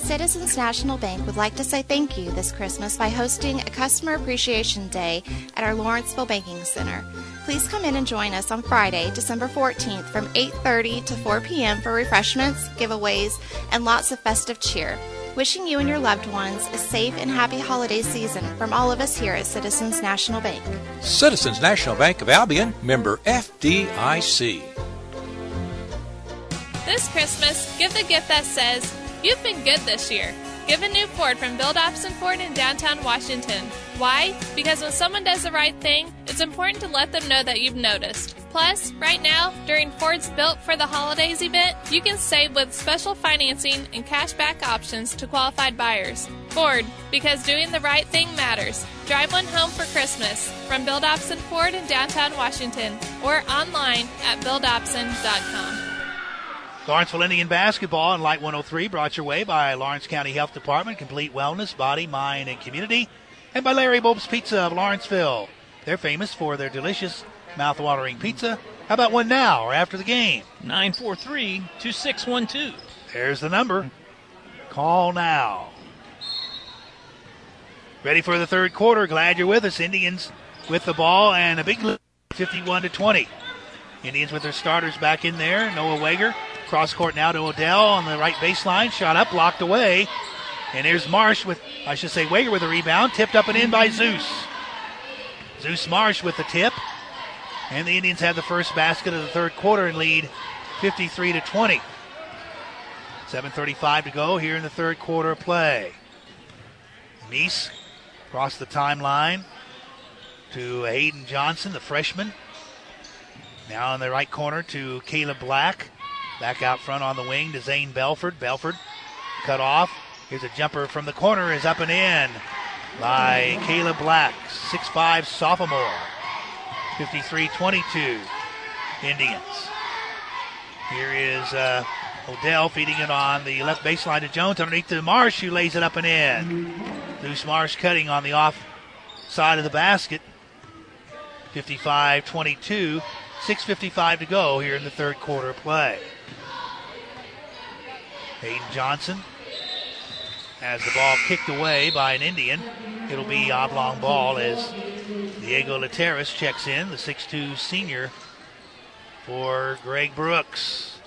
Citizens National Bank would like to say thank you this Christmas by hosting a Customer Appreciation Day at our Lawrenceville Banking Center. Please come in and join us on Friday, December fourteenth from eight thirty to four p.m. for refreshments, giveaways, and lots of festive cheer. Wishing you and your loved ones a safe and happy holiday season from all of us here at Citizens National Bank. Citizens National Bank of Albion, member F D I C. This Christmas, give the gift that says, "You've been good this year." Give a new Ford from Bill Dobson Ford in downtown Washington. Why? Because when someone does the right thing, it's important to let them know that you've noticed. Plus, right now, during Ford's Built for the Holidays event, you can save with special financing and cashback options to qualified buyers. Ford, because doing the right thing matters. Drive one home for Christmas from Bill Dobson Ford in downtown Washington or online at bill dobson dot com. Lawrenceville Indian basketball on Light one oh three brought your way by Lawrence County Health Department, Complete Wellness, Body, Mind, and Community, and by Larry Bulb's Pizza of Lawrenceville. They're famous for their delicious, mouth-watering pizza. How about one now or after the game? nine four three, two six one two. There's the number. Call now. Ready for the third quarter. Glad you're with us. Indians with the ball and a big lead, fifty-one to twenty. Indians with their starters back in there. Noah Wager. Cross court now to Odell on the right baseline. Shot up, blocked away. And there's Marsh with, I should say, Wager with a rebound. Tipped up and in by Zeus. Zeus Marsh with the tip. And the Indians have the first basket of the third quarter and lead fifty-three to twenty. seven thirty-five to go here in the third quarter of play. Meese across the timeline to Hayden Johnson, the freshman. Now in the right corner to Caleb Black. Back out front on the wing to Zane Belford. Belford cut off. Here's a jumper from the corner, is up and in by Caleb Black, six five sophomore. fifty-three twenty-two Indians. Here is uh, Odell feeding it on the left baseline to Jones underneath to Marsh, who lays it up and in. Deuce Marsh cutting on the off side of the basket. fifty-five twenty-two, six fifty-five to go here in the third quarter of play. Hayden Johnson has the ball kicked away by an Indian. It'll be oblong ball as Diego Lateras checks in, the six two senior for Greg Brooks.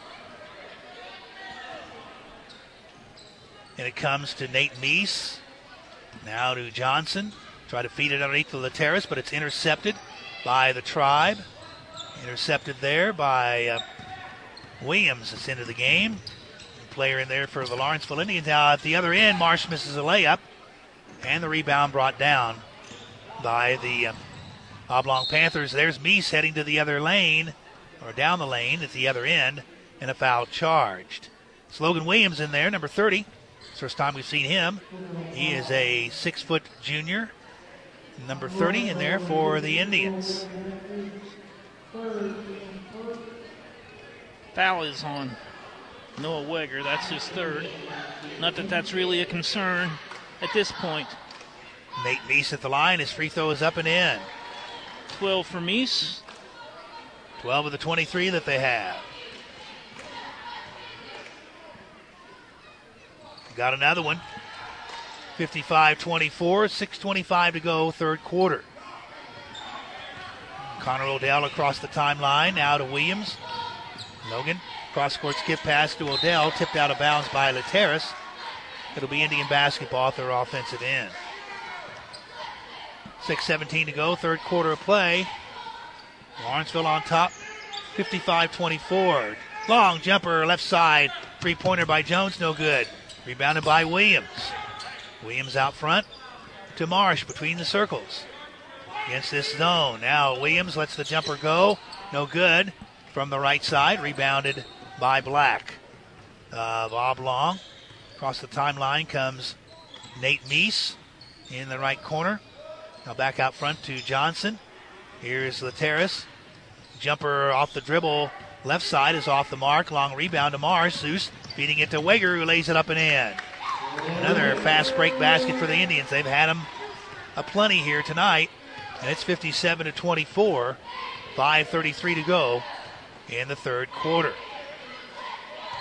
And it comes to Nate Meese. Now to Johnson. Try to feed it underneath the Lateras, but it's intercepted by the Tribe. Intercepted there by uh, Williams that's into the game. Player in there for the Lawrenceville Indians. Now at the other end, Marsh misses a layup. And the rebound brought down by the uh, Oblong Panthers. There's Meese heading to the other lane, or down the lane at the other end, and a foul charged. It's Logan Williams in there, number thirty. First time we've seen him. He is a six-foot junior. Number thirty in there for the Indians. Foul is on Noah Weger. That's his third. Not that that's really a concern at this point. Nate Meese at the line. His free throw is up and in. twelve for Meese. twelve of the twenty-three that they have. Got another one. fifty-five twenty-four, six twenty-five to go, third quarter. Connor Odell across the timeline. Now to Williams. Logan. Cross-court skip pass to Odell. Tipped out of bounds by Lateras. It'll be Indian basketball at their offensive end. six seventeen to go, third quarter of play. Lawrenceville on top, fifty-five twenty-four. Long jumper, left side. Three-pointer by Jones, no good. Rebounded by Williams. Williams out front to Marsh between the circles. Against this zone. Now Williams lets the jumper go. No good. From the right side, rebounded by Black. Uh, Oblong. Across the timeline comes Nate Meese in the right corner. Now back out front to Johnson. Here's Lateras. Jumper off the dribble. Left side is off the mark. Long rebound to Mars. Zeus feeding it to Wager, who lays it up and in. Another fast break basket for the Indians. They've had them aplenty here tonight. And it's fifty-seven to twenty-four. five thirty-three to go in the third quarter.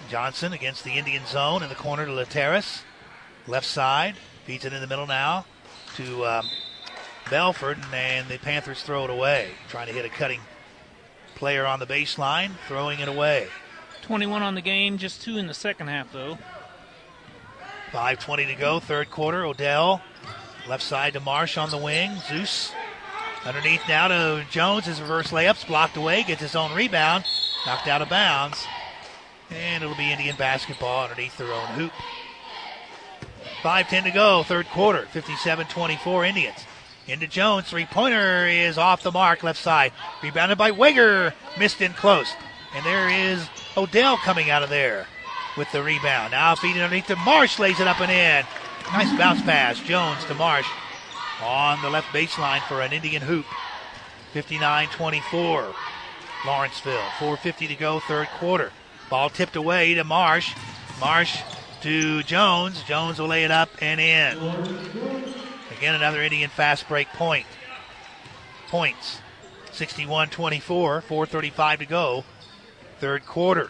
Johnson against the Indian zone in the corner to Lateras. Left side. Feeds it in the middle now to um, Belford, and the Panthers throw it away. Trying to hit a cutting player on the baseline, throwing it away. twenty-one on the game, just two in the second half, though. five twenty to go, third quarter. Odell, left side to Marsh on the wing. Zeus underneath now to Jones. His reverse layups blocked away, gets his own rebound, knocked out of bounds. And it'll be Indian basketball underneath their own hoop. five ten to go, third quarter, fifty-seven twenty-four Indians. Into Jones, three-pointer is off the mark, left side. Rebounded by Wager, missed in close. And there is Odell coming out of there with the rebound. Now feeding underneath to Marsh, lays it up and in. Nice bounce pass, Jones to Marsh on the left baseline for an Indian hoop. fifty-nine twenty-four, Lawrenceville. four fifty to go, third quarter. Ball tipped away to Marsh. Marsh to Jones. Jones will lay it up and in. Again, another Indian fast break point. Points. sixty-one twenty-four, four thirty-five to go. Third quarter.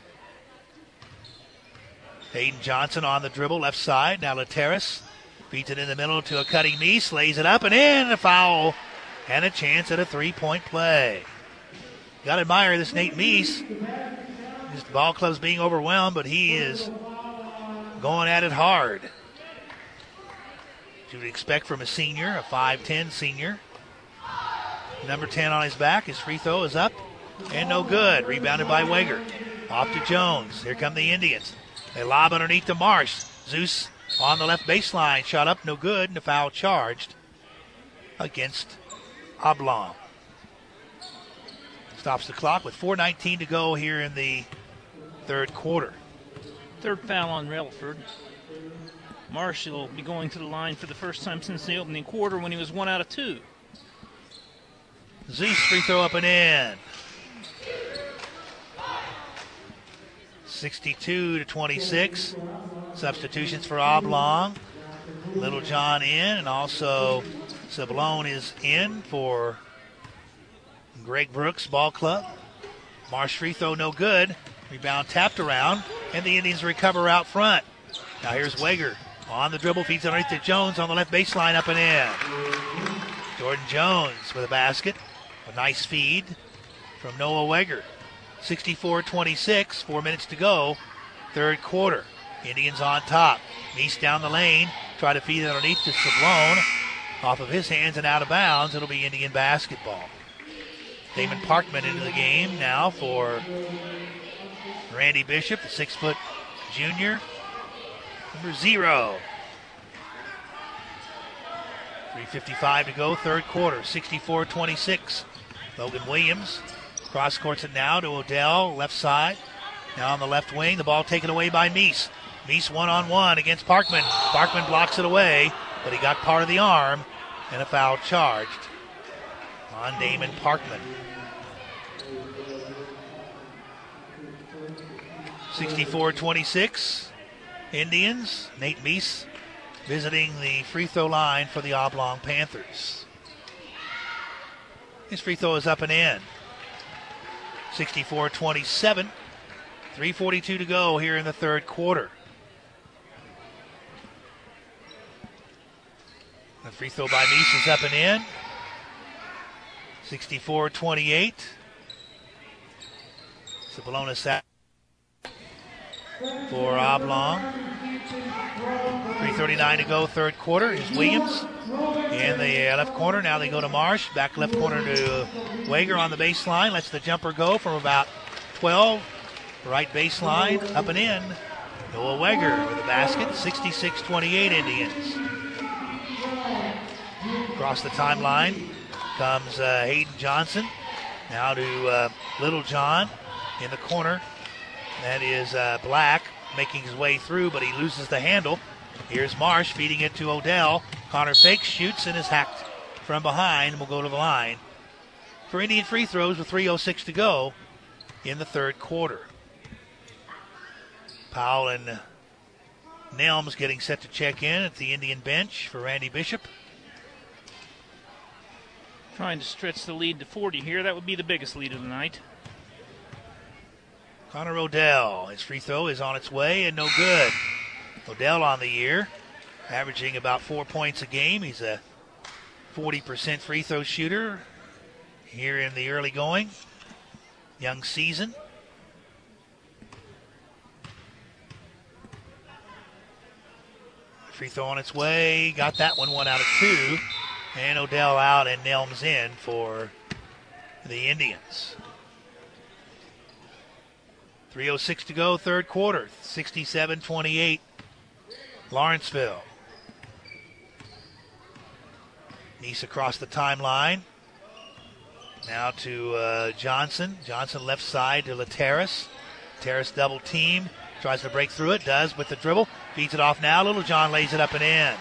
Hayden Johnson on the dribble, left side. Now Lateras feeds it in the middle to a cutting Meese. Lays it up and in. A foul. And a chance at a three-point play. Got to admire this Nate Meese. His ball club's being overwhelmed, but he is going at it hard. You would expect from a senior, a five ten senior. Number ten on his back. His free throw is up and no good. Rebounded by Wager. Off to Jones. Here come the Indians. They lob underneath to Marsh. Zeus on the left baseline. Shot up, no good, and a foul charged against Oblong. Stops the clock with four nineteen to go here in the third quarter. Third foul on Relaford. Marsh will be going to the line for the first time since the opening quarter when he was one out of two. Zeus free throw up and in. sixty-two to twenty-six. Substitutions for Oblong. Little John in, and also Sablone is in for Greg Brooks ball club. Marsh free throw no good. Rebound tapped around, and the Indians recover out front. Now here's Wager on the dribble, feeds underneath to Jones on the left baseline, up and in. Jordan Jones with a basket. A nice feed from Noah Wager. sixty-four twenty-six, four minutes to go, third quarter. Indians on top. Meese down the lane, try to feed it underneath to Sablone. Off of his hands and out of bounds, it'll be Indian basketball. Damon Parkman into the game now for Randy Bishop, the six-foot junior. Number zero. three fifty-five to go, third quarter, sixty-four twenty-six. Logan Williams cross courts it now to Odell, left side. Now on the left wing, the ball taken away by Meese. Meese one-on-one against Parkman. Parkman blocks it away, but he got part of the arm, and a foul charged on Damon Parkman. sixty-four twenty-six. Indians. Nate Meese visiting the free throw line for the Oblong Panthers. His free throw is up and in. sixty-four twenty-seven. three forty-two to go here in the third quarter. The free throw by Meese is up and in. sixty-four twenty-eight. Sablona sat for Oblong. three thirty-nine to go, third quarter. Is Williams in the left corner. Now they go to Marsh. Back left corner to Wager on the baseline. Lets the jumper go from about twelve. Right baseline, up and in. Noah Wager with the basket. sixty-six twenty-eight Indians. Across the timeline comes uh, Hayden Johnson. Now to uh, Little John in the corner. That is uh, Black making his way through, but he loses the handle. Here's Marsh feeding it to Odell. Connor fakes, shoots, and is hacked from behind. Will go to the line for Indian free throws with three oh six to go in the third quarter. Powell and Nelms getting set to check in at the Indian bench for Randy Bishop. Trying to stretch the lead to forty here. That would be the biggest lead of the night. Connor Odell. His free throw is on its way and no good. Odell on the year, averaging about four points a game. He's a forty percent free throw shooter here in the early going. Young season. Free throw on its way. Got that one, one out of two. And Odell out and Nelms in for the Indians. three oh six to go, third quarter. sixty-seven twenty-eight, Lawrenceville. Neese across the timeline. Now to uh, Johnson. Johnson left side to Laterras. Laterras double team. Tries to break through it. Does with the dribble. Feeds it off now. Little John lays it up and in.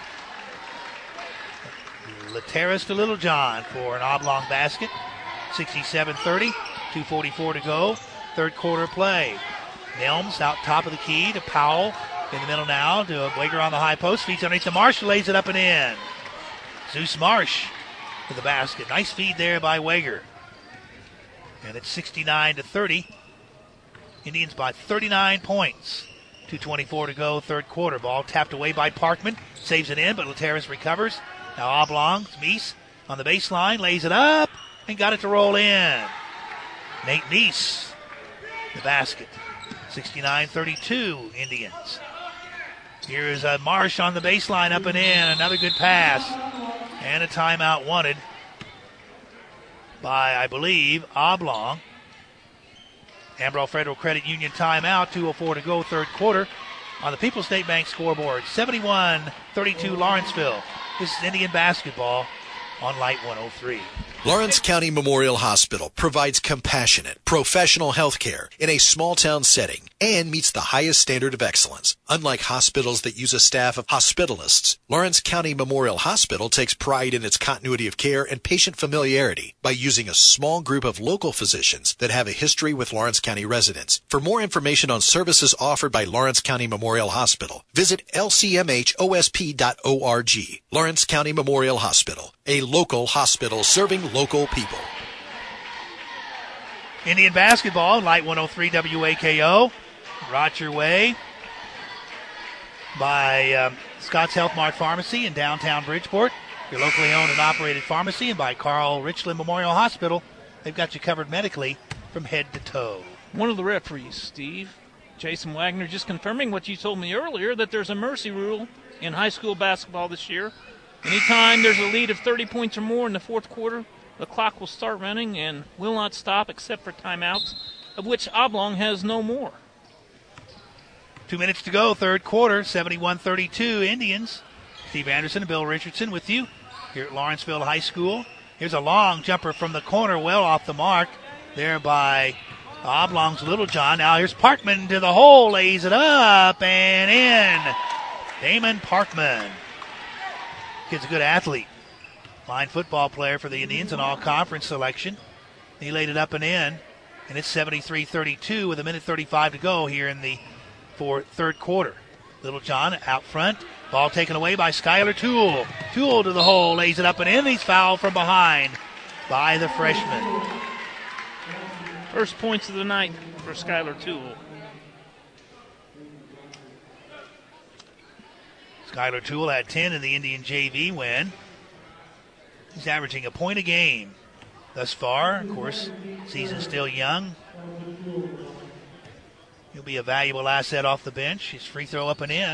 Laterras to Little John for an oblong basket. sixty-seven thirty. two forty-four to go. Third quarter play. Nelms out top of the key to Powell. In the middle now to Wager on the high post. Feeds underneath to Marsh. Lays it up and in. Zeus Marsh to the basket. Nice feed there by Wager. And it's sixty-nine to thirty. Indians by thirty-nine points. two twenty-four to go, third quarter. Ball tapped away by Parkman. Saves it in, but Laterras recovers. Now oblong. Meese on the baseline. Lays it up and got it to roll in. Nate Meese, the basket. sixty-nine thirty-two, Indians. Here is a Marsh on the baseline, up and in. Another good pass. And a timeout wanted by, I believe, Oblong. Amarillo Federal Credit Union timeout. two oh four to go, third quarter. On the People's State Bank scoreboard, seventy-one thirty-two Lawrenceville. This is Indian basketball on Light one oh three. Lawrence County Memorial Hospital provides compassionate, professional health care in a small-town setting and meets the highest standard of excellence. Unlike hospitals that use a staff of hospitalists, Lawrence County Memorial Hospital takes pride in its continuity of care and patient familiarity by using a small group of local physicians that have a history with Lawrence County residents. For more information on services offered by Lawrence County Memorial Hospital, visit L C M H O S P dot org. Lawrence County Memorial Hospital, a local hospital serving local people. Indian basketball, Light one oh three W A K O. Brought your way by um, Scott's Health Mart Pharmacy in downtown Bridgeport, your locally owned and operated pharmacy, and by Carl Richland Memorial Hospital. They've got you covered medically from head to toe. One of the referees, Steve, Jason Wagner, just confirming what you told me earlier, that there's a mercy rule in high school basketball this year. Anytime there's a lead of thirty points or more in the fourth quarter, the clock will start running and will not stop except for timeouts, of which Oblong has no more. Two minutes to go, third quarter, seventy-one thirty-two Indians. Steve Anderson and Bill Richardson with you here at Lawrenceville High School. Here's a long jumper from the corner, well off the mark there by Oblong's Little John. Now here's Parkman to the hole, lays it up and in. Damon Parkman. Kid's a good athlete. Fine football player for the Indians, an all-conference selection. He laid it up and in, and it's seventy-three thirty-two with a minute thirty-five to go here in the fourth, third quarter. Little John out front. Ball taken away by Skylar Toole. Toole to the hole, lays it up and in. He's fouled from behind by the freshman. First points of the night for Skylar Toole. Skylar Toole had ten in the Indian J V win. He's averaging a point a game thus far. Of course, season's still young. He'll be a valuable asset off the bench. His free throw up and in.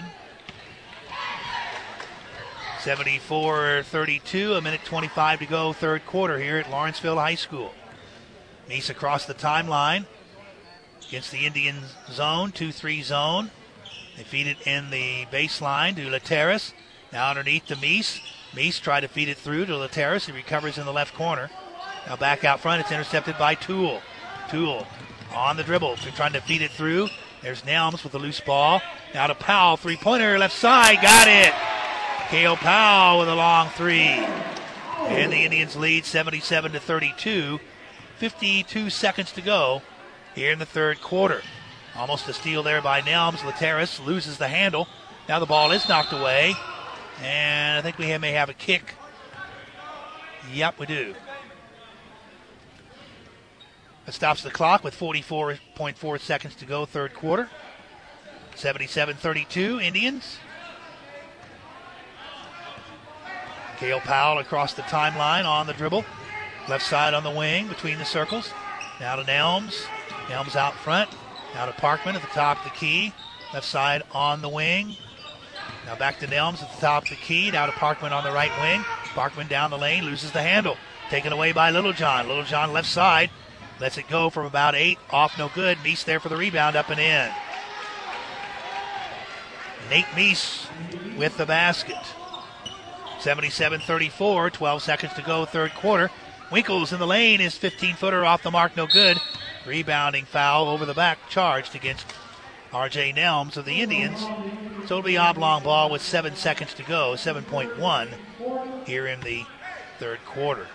seventy-four thirty-two, a minute twenty-five to go, third quarter here at Lawrenceville High School. Meese across the timeline against the Indian zone, two three zone. They feed it in the baseline to Laterras. Now underneath to Meese. Meese tried to feed it through to Laterras. He recovers in the left corner. Now back out front. It's intercepted by Toole. Toole on the dribble. They're trying to feed it through. There's Nelms with the loose ball. Now to Powell. Three-pointer left side. Got it. K O Powell with a long three. And the Indians lead seventy-seven to thirty-two. fifty-two seconds to go here in the third quarter. Almost a steal there by Nelms. Laterras loses the handle. Now the ball is knocked away. And I think we may have a kick. Yep, we do. It stops the clock with forty-four point four seconds to go, third quarter. seventy-seven thirty-two, Indians. Cale Powell across the timeline on the dribble. Left side on the wing between the circles. Now to Nelms. Nelms out front. Now to Parkman at the top of the key. Left side on the wing. Now back to Nelms at the top of the key. Now to Parkman on the right wing. Parkman down the lane, loses the handle. Taken away by Littlejohn. Littlejohn left side. Lets it go from about eight. Off no good. Meese there for the rebound, up and in. Nate Meese with the basket. seventy-seven thirty-four, twelve seconds to go, third quarter. Winkles in the lane, his fifteen-footer off the mark, no good. Rebounding foul over the back, charged against R J Nelms of the Indians. So it'll be oblong ball with seven seconds to go, seven point one here in the third quarter.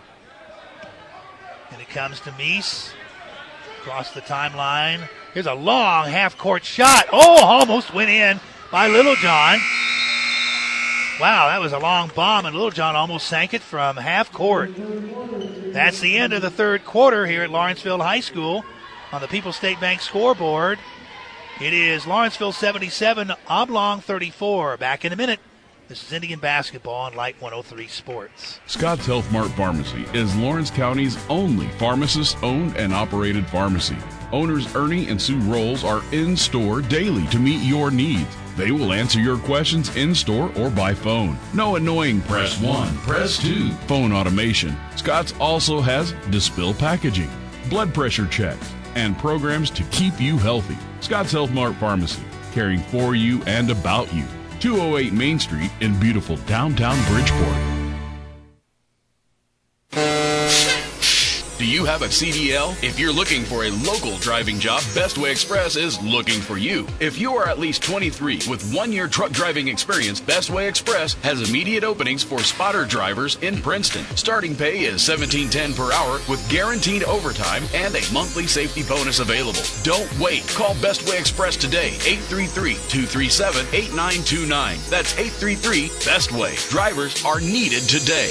And it comes to Meese across the timeline. Here's a long half-court shot. Oh, almost went in by Littlejohn. Wow, that was a long bomb, and Littlejohn almost sank it from half court. That's the end of the third quarter here at Lawrenceville High School on the People's State Bank scoreboard. It is Lawrenceville seventy-seven, Oblong thirty-four. Back in a minute. This is Indian basketball on Light one oh three Sports. Scott's Health Mart Pharmacy is Lawrence County's only pharmacist-owned and operated pharmacy. Owners Ernie and Sue Rolls are in-store daily to meet your needs. They will answer your questions in-store or by phone. No annoying press one, press two phone automation. Scott's also has Dispill packaging, blood pressure checks, and programs to keep you healthy. Scott's Health Mart Pharmacy, caring for you and about you. two oh eight Main Street in beautiful downtown Bridgeport. Do you have a C D L? If you're looking for a local driving job, Bestway Express is looking for you. If you are at least twenty-three with one-year truck driving experience, Bestway Express has immediate openings for spotter drivers in Princeton. Starting pay is seventeen ten per hour with guaranteed overtime and a monthly safety bonus available. Don't wait. Call Bestway Express today, eight three three, two three seven, eight nine two nine. That's eight three three, Bestway. Drivers are needed today.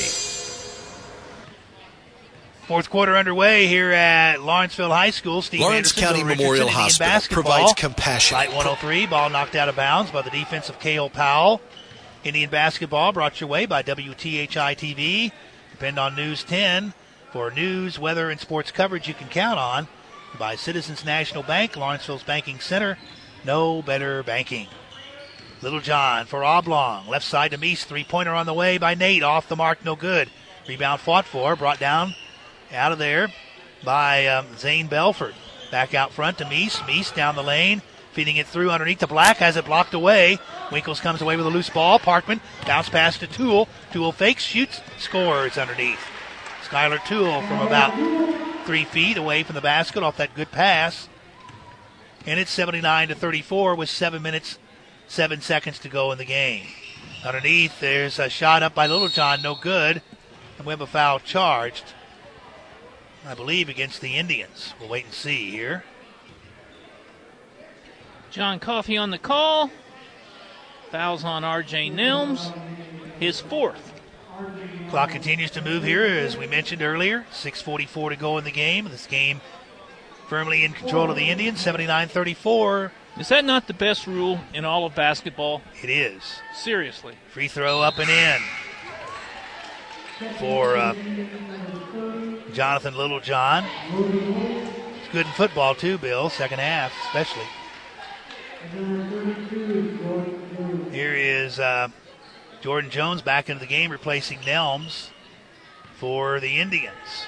Fourth quarter underway here at Lawrenceville High School. Steve Lawrence Anderson, County Bill Memorial Richardson, Hospital basketball. provides compassion. Light one oh three, ball knocked out of bounds by the defense of Cale Powell. Indian basketball brought your way by W T H I T V. Depend on News ten for news, weather, and sports coverage you can count on. By Citizens National Bank, Lawrenceville's banking center. No better banking. Littlejohn for Oblong. Left side to Meese. Three-pointer on the way by Nate. Off the mark, no good. Rebound fought for, brought down out of there by um, Zane Belford. Back out front to Meese. Meese down the lane, feeding it through underneath to Black, has it blocked away. Winkles comes away with a loose ball. Parkman bounce pass to Toole. Toole fakes, shoots, scores underneath. Skylar Toole from about three feet away from the basket off that good pass. And it's seventy-nine to thirty-four with seven minutes, seven seconds to go in the game. Underneath, there's a shot up by Littlejohn, no good. And we have a foul charged, I believe, against the Indians. We'll wait and see here. John Coffey on the call. Fouls on R J Nelms. His fourth. Clock continues to move here, as we mentioned earlier. six forty-four to go in the game. This game firmly in control of the Indians, seventy-nine thirty-four. Is that not the best rule in all of basketball? It is. Seriously. Free throw up and in for uh, Jonathan Littlejohn. It's good in football too, Bill, second half especially. Here is uh, Jordan Jones back into the game, replacing Nelms for the Indians.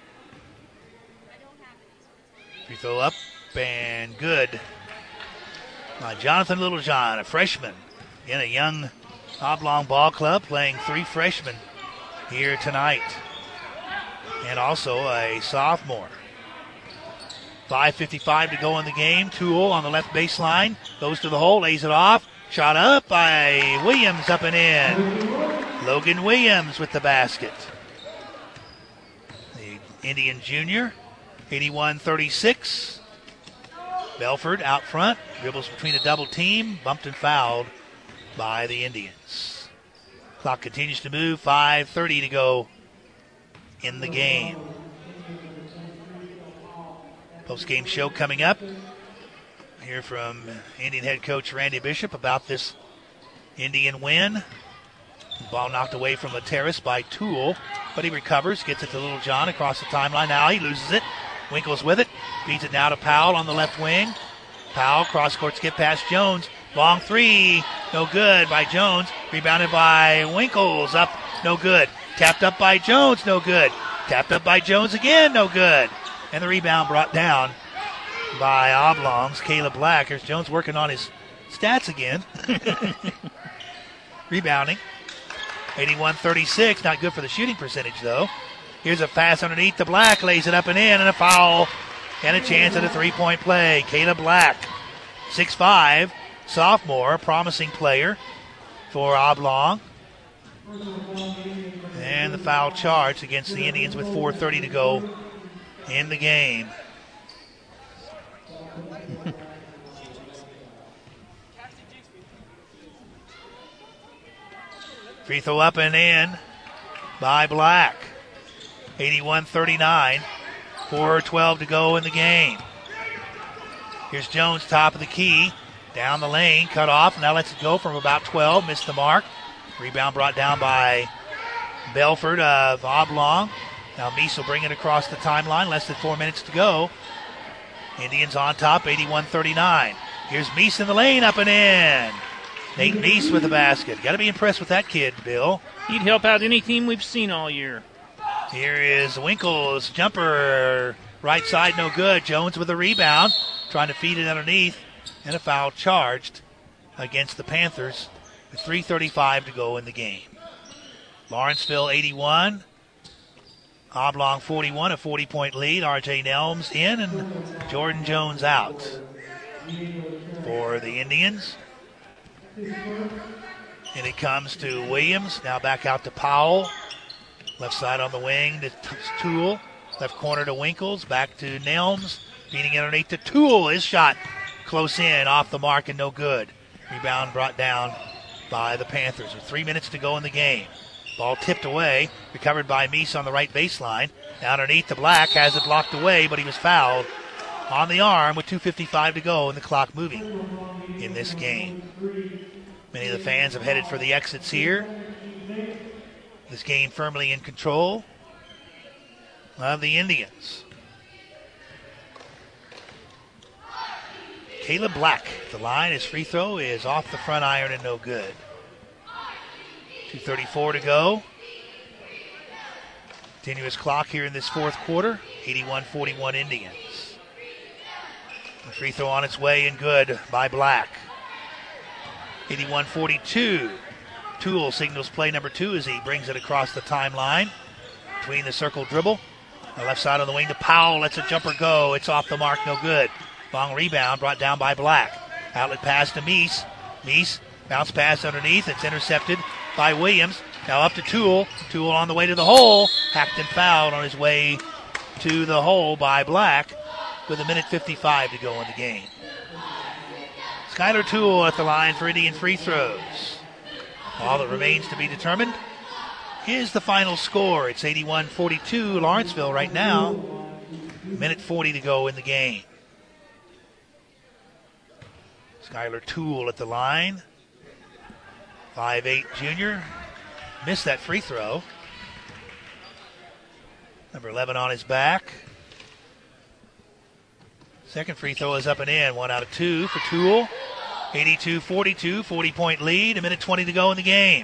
Free throw up and good. Uh, Jonathan Littlejohn, a freshman in a young Oblong ball club, playing three freshmen here tonight. And also a sophomore. five fifty-five to go in the game. Toole on the left baseline. Goes to the hole, lays it off. Shot up by Williams, up and in. Logan Williams with the basket. The Indian junior, eighty-one thirty-six. Belford out front. Dribbles between a double team. Bumped and fouled by the Indians. Clock continues to move. five thirty to go in the game. Post-game show coming up. Hear from Indian head coach Randy Bishop about this Indian win. Ball knocked away from the terrace by Toole, but he recovers, gets it to Little John across the timeline. Now he loses it. Winkles with it. Feeds it now to Powell on the left wing. Powell, cross-court skip past Jones. Long three, no good by Jones. Rebounded by Winkles, up, no good. Tapped up by Jones, no good. Tapped up by Jones again, no good. And the rebound brought down by Oblongs, Caleb Black. Here's Jones working on his stats again. Rebounding. eighty-one thirty-six, not good for the shooting percentage, though. Here's a pass underneath to Black, lays it up and in, and a foul. And a chance at a three-point play. Caleb Black, six five, sophomore, promising player for Oblong. And the foul charged against the Indians with four thirty to go in the game. Free throw up and in by Black. eighty-one thirty-nine. four twelve to go in the game. Here's Jones, top of the key. Down the lane, cut off. Now lets it go from about twelve. Missed the mark. Rebound brought down by Belford of Oblong. Now Meese will bring it across the timeline. Less than four minutes to go. Indians on top, eighty-one thirty-nine. Here's Meese in the lane, up and in. Nate Meese with the basket. Got to be impressed with that kid, Bill. He'd help out any team we've seen all year. Here is Winkles, jumper, right side, no good. Jones with a rebound, trying to feed it underneath, and a foul charged against the Panthers with three thirty-five to go in the game. Lawrenceville eighty-one, Oblong forty-one, a forty-point lead. R J Nelms in and Jordan Jones out for the Indians. And it comes to Williams, now back out to Powell. Left side on the wing to Toole. Left corner to Winkles. Back to Nelms. Feeding it underneath to Toole. His shot close in, off the mark, and no good. Rebound brought down by the Panthers with three minutes to go in the game. Ball tipped away. Recovered by Meese on the right baseline. Now underneath to Black. Has it blocked away, but he was fouled on the arm with two fifty-five to go and the clock moving in this game. Many of the fans have headed for the exits here. This game firmly in control of the Indians. Caleb Black, the line, his free throw is off the front iron and no good. two thirty-four to go. Continuous clock here in this fourth quarter. eighty-one forty-one Indians. The free throw on its way and good by Black. eighty-one forty-two. Toole signals play number two as he brings it across the timeline. Between the circle dribble. The left side of the wing to Powell. Lets a jumper go. It's off the mark, no good. Long rebound brought down by Black. Outlet pass to Meese. Meese, bounce pass underneath. It's intercepted by Williams. Now up to Toole. Toole on the way to the hole. Hacked and fouled on his way to the hole by Black with a minute fifty-five to go in the game. Skylar Toole at the line for Indian free throws. All that remains to be determined is the final score. It's eighty-one forty-two Lawrenceville right now. minute forty to go in the game. Skylar Toole at the line. five eight junior. Missed that free throw. Number eleven on his back. Second free throw is up and in. One out of two for Toole. eighty-two forty-two, forty-point lead. A minute twenty to go in the game.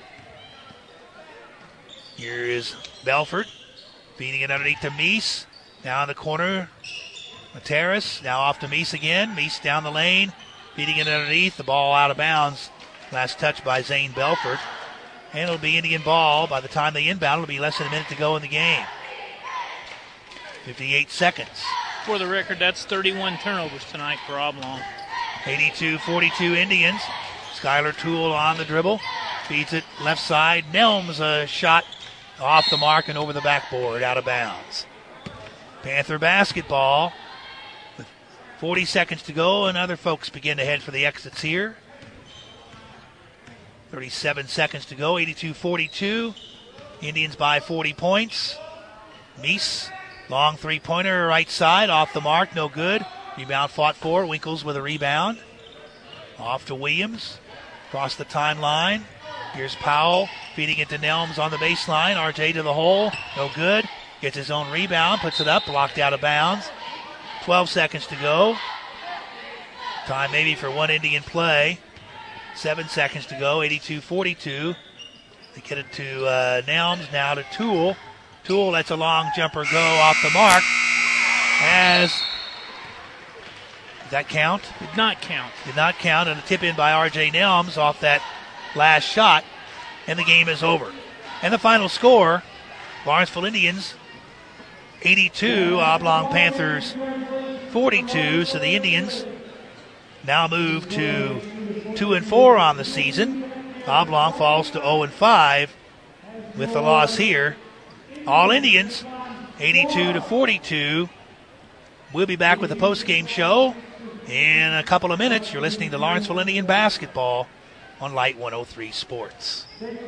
Here is Belford. Feeding it underneath to Meese. Now in the corner. Materis. Now off to Meese again. Meese down the lane. Feeding it underneath. The ball out of bounds. Last touch by Zane Belford. And it'll be Indian ball. By the time they inbound, it'll be less than a minute to go in the game. fifty-eight seconds. For the record, that's thirty-one turnovers tonight for Oblong. eighty-two forty-two Indians. Skylar Toole on the dribble. Feeds it left side. Nelms a shot off the mark and over the backboard, out of bounds. Panther basketball. With forty seconds to go, and other folks begin to head for the exits here. thirty-seven seconds to go, eighty-two forty-two. Indians by forty points. Meese Long three-pointer, right side, off the mark, no good. Rebound fought for. Winkles with a rebound. Off to Williams. Across the timeline. Here's Powell feeding it to Nelms on the baseline. R J to the hole. No good. Gets his own rebound. Puts it up. Blocked out of bounds. twelve seconds to go. Time maybe for one Indian play. Seven seconds to go. eighty-two forty-two. They get it to uh, Nelms. Now to Toole. Toole lets a long jumper go off the mark. As... Did that count? Did not count. Did not count. And a tip in by R J Nelms off that last shot. And the game is over. And the final score, Lawrenceville Indians eighty-two, Oblong Panthers forty-two. So the Indians now move to two and four on the season. Oblong falls to oh and five with the loss here. All Indians eighty-two to forty-two. We'll be back with a post-game show in a couple of minutes. You're listening to Lawrenceville Indian Basketball on Light one oh three Sports.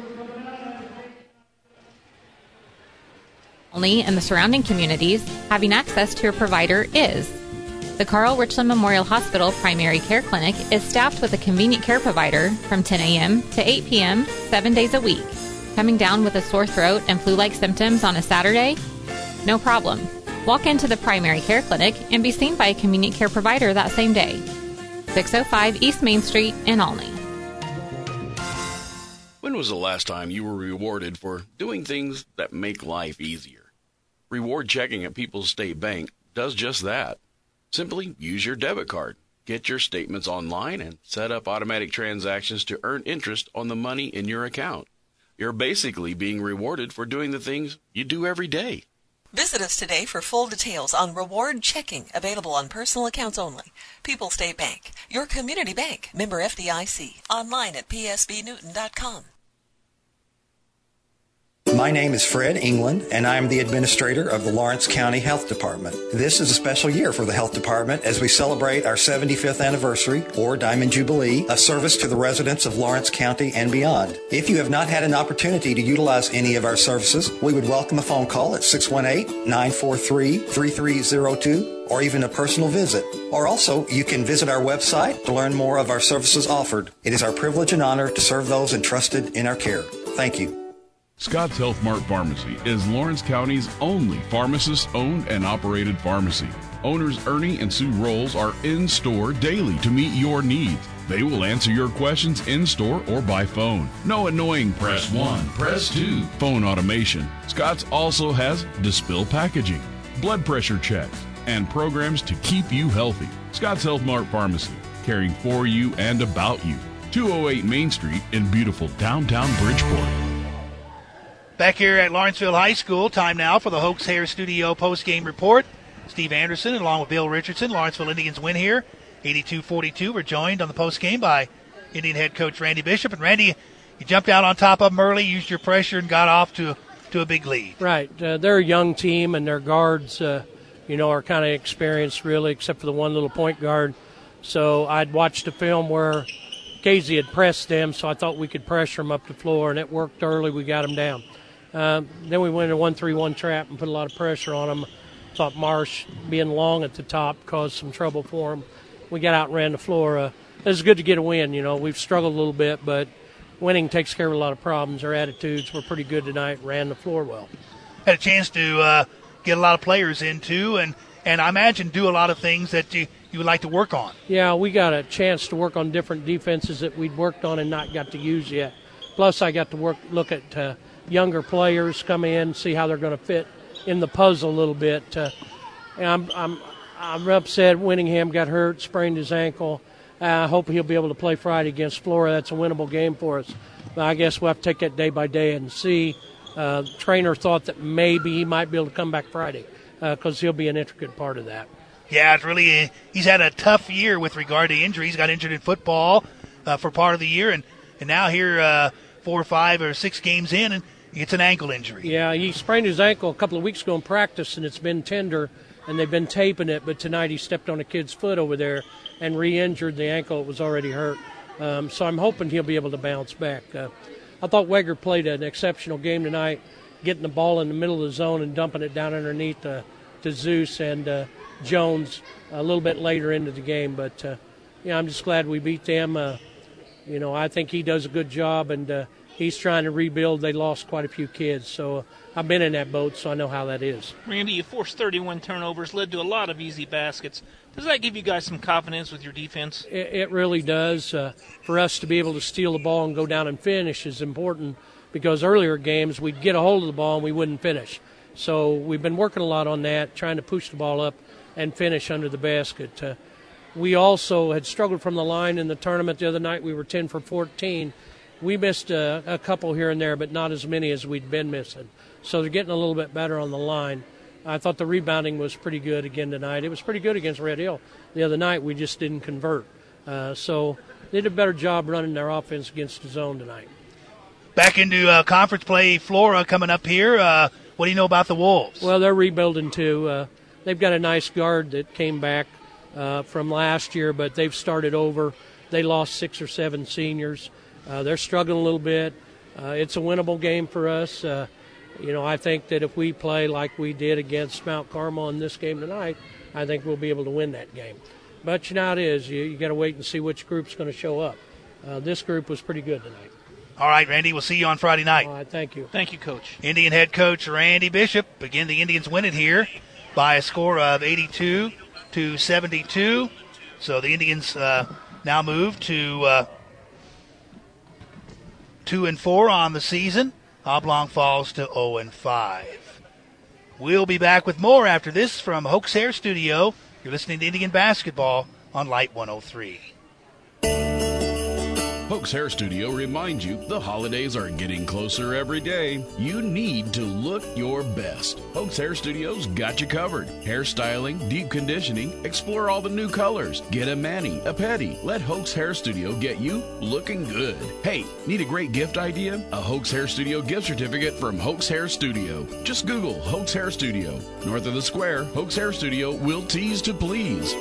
Only in the surrounding communities, having access to a provider is. The Carl Richland Memorial Hospital Primary Care Clinic is staffed with a convenient care provider from ten a.m. to eight p.m. seven days a week. Coming down with a sore throat and flu-like symptoms on a Saturday? No problem. Walk into the primary care clinic and be seen by a convenient care provider that same day. six oh five East Main Street in Olney. When was the last time you were rewarded for doing things that make life easier? Reward checking at People's State Bank does just that. Simply use your debit card, get your statements online, and set up automatic transactions to earn interest on the money in your account. You're basically being rewarded for doing the things you do every day. Visit us today for full details on reward checking, available on personal accounts only. People's State Bank, your community bank, member F D I C. Online at p s b newton dot com. My name is Fred England, and I'm the administrator of the Lawrence County Health Department. This is a special year for the Health Department as we celebrate our seventy-fifth anniversary, or Diamond Jubilee, a service to the residents of Lawrence County and beyond. If you have not had an opportunity to utilize any of our services, we would welcome a phone call at six one eight, nine four three, three three zero two or even a personal visit. Or also, you can visit our website to learn more of our services offered. It is our privilege and honor to serve those entrusted in our care. Thank you. Scott's Health Mart Pharmacy is Lawrence County's only pharmacist-owned and operated pharmacy. Owners Ernie and Sue Rolls are in-store daily to meet your needs. They will answer your questions in-store or by phone. No annoying press one, press two phone automation. Scott's also has dispill packaging, blood pressure checks, and programs to keep you healthy. Scott's Health Mart Pharmacy, caring for you and about you. two oh eight Main Street in beautiful downtown Bridgeport. Back here at Lawrenceville High School, time now for the Hoax Hair Studio post-game report. Steve Anderson along with Bill Richardson. Lawrenceville Indians win here, eighty-two forty-two. We're joined on the post-game by Indian head coach Randy Bishop. And Randy, you jumped out on top of them early, used your pressure, and got off to, to a big lead. Right. Uh, they're a young team, and their guards, uh, you know, are kind of experienced, really, except for the one little point guard. So I'd watched a film where Casey had pressed them, so I thought we could pressure them up the floor, and it worked early. We got them down. Uh, then we went in a one three one trap and put a lot of pressure on them. Thought Marsh, being long at the top, caused some trouble for them. We got out and ran the floor. Uh, it was good to get a win. You know, we've struggled a little bit, but winning takes care of a lot of problems. Our attitudes were pretty good tonight, ran the floor well. Had a chance to uh, get a lot of players in, too, and, and I imagine do a lot of things that you, you would like to work on. Yeah, we got a chance to work on different defenses that we'd worked on and not got to use yet. Plus, I got to work look at uh, – younger players come in, see how they're going to fit in the puzzle a little bit. Uh, and I'm, I'm, I'm upset Winningham got hurt, sprained his ankle. Uh, I hope he'll be able to play Friday against Flora. That's a winnable game for us. But I guess we'll have to take that day by day and see. Uh, the trainer thought that maybe he might be able to come back Friday because uh, he'll be an intricate part of that. Yeah, it's really a, he's had a tough year with regard to injuries. Got injured in football uh, for part of the year, and, and now here uh, four or five or six games in, and it's an ankle injury. Yeah, he sprained his ankle a couple of weeks ago in practice, and it's been tender, and they've been taping it. But tonight he stepped on a kid's foot over there and re-injured the ankle. It was already hurt. Um, so I'm hoping he'll be able to bounce back. Uh, I thought Weger played an exceptional game tonight, getting the ball in the middle of the zone and dumping it down underneath the to Zeus and uh, Jones a little bit later into the game. But, uh, yeah, I'm just glad we beat them. Uh, you know, I think he does a good job, and uh, he's trying to rebuild. They lost quite a few kids. So uh, I've been in that boat, so I know how that is. Randy, you forced thirty-one turnovers, led to a lot of easy baskets. Does that give you guys some confidence with your defense? It, it really does. Uh, for us to be able to steal the ball and go down and finish is important, because earlier games we'd get a hold of the ball and we wouldn't finish. So we've been working a lot on that, trying to push the ball up and finish under the basket. Uh, we also had struggled from the line in the tournament the other night. We were ten for fourteen. We missed a, a couple here and there, but not as many as we'd been missing. So they're getting a little bit better on the line. I thought the rebounding was pretty good again tonight. It was pretty good against Red Hill the other night. We just didn't convert. Uh, so they did a better job running their offense against the zone tonight. Back into uh, conference play, Flora coming up here. Uh, what do you know about the Wolves? Well, they're rebuilding too. Uh, they've got a nice guard that came back uh, from last year, but they've started over. They lost six or seven seniors. Uh, they're struggling a little bit. Uh, it's a winnable game for us. Uh, you know, I think that if we play like we did against Mount Carmel in this game tonight, I think we'll be able to win that game. But you know how it is. You, you got to wait and see which group's going to show up. Uh, this group was pretty good tonight. All right, Randy, we'll see you on Friday night. All right, thank you. Thank you, Coach. Indian head coach Randy Bishop. Again, the Indians win it here by a score of eighty-two to seventy-two. So the Indians uh, now move to uh, two and four on the season. Oblong falls to oh and five. We'll be back with more after this from Hoax Hair Studio. You're listening to Indian Basketball on Light one oh three. Hoax Hair Studio reminds you the holidays are getting closer every day. You need to look your best. Hoax Hair Studio's got you covered. Hairstyling, deep conditioning, explore all the new colors. Get a mani, a pedi. Let Hoax Hair Studio get you looking good. Hey, need a great gift idea? A Hoax Hair Studio gift certificate from Hoax Hair Studio. Just Google Hoax Hair Studio. North of the square, Hoax Hair Studio will tease to please.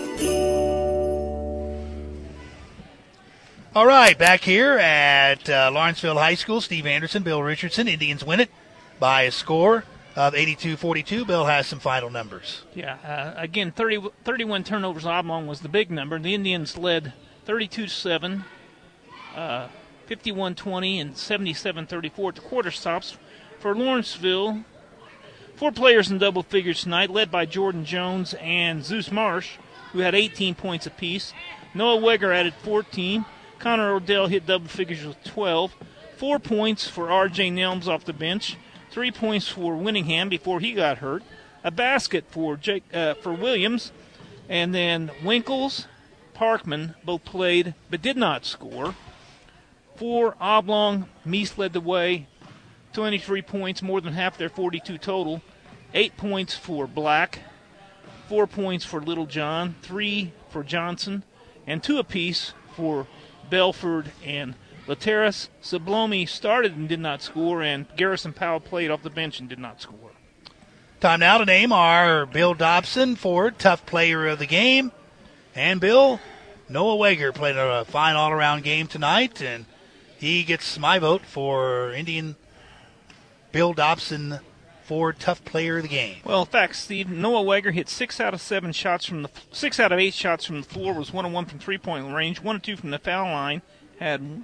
All right, back here at uh, Lawrenceville High School, Steve Anderson, Bill Richardson. Indians win it by a score of eighty-two forty-two. Bill has some final numbers. Yeah, uh, again, thirty, thirty-one turnovers. Oblong was the big number. The Indians led thirty-two seven, uh, fifty-one twenty, and seventy-seven thirty-four at the quarter stops. For Lawrenceville, four players in double figures tonight, led by Jordan Jones and Zeus Marsh, who had eighteen points apiece. Noah Weger added fourteen. Connor Odell hit double figures with twelve. Four points for R J Nelms off the bench. Three points for Winningham before he got hurt. A basket for Jake, uh, for Williams. And then Winkles, Parkman both played but did not score. For Oblong, Meese led the way. twenty-three points, more than half their forty-two total. Eight points for Black. Four points for Littlejohn. Three for Johnson. And two apiece for Belford and Lateras. Sablomi started and did not score, and Garrison Powell played off the bench and did not score. Time now to name our Bill Dobson Ford Tough Player of the Game. And Bill, Noah Weger played a fine all-around game tonight, and he gets my vote for Indian Bill Dobson Ford Tough Player of the Game. Well, in fact, Steve, Noah Weger hit six out of seven shots from the six out of eight shots from the floor. Was one and one from three-point range, one and two from the foul line. Had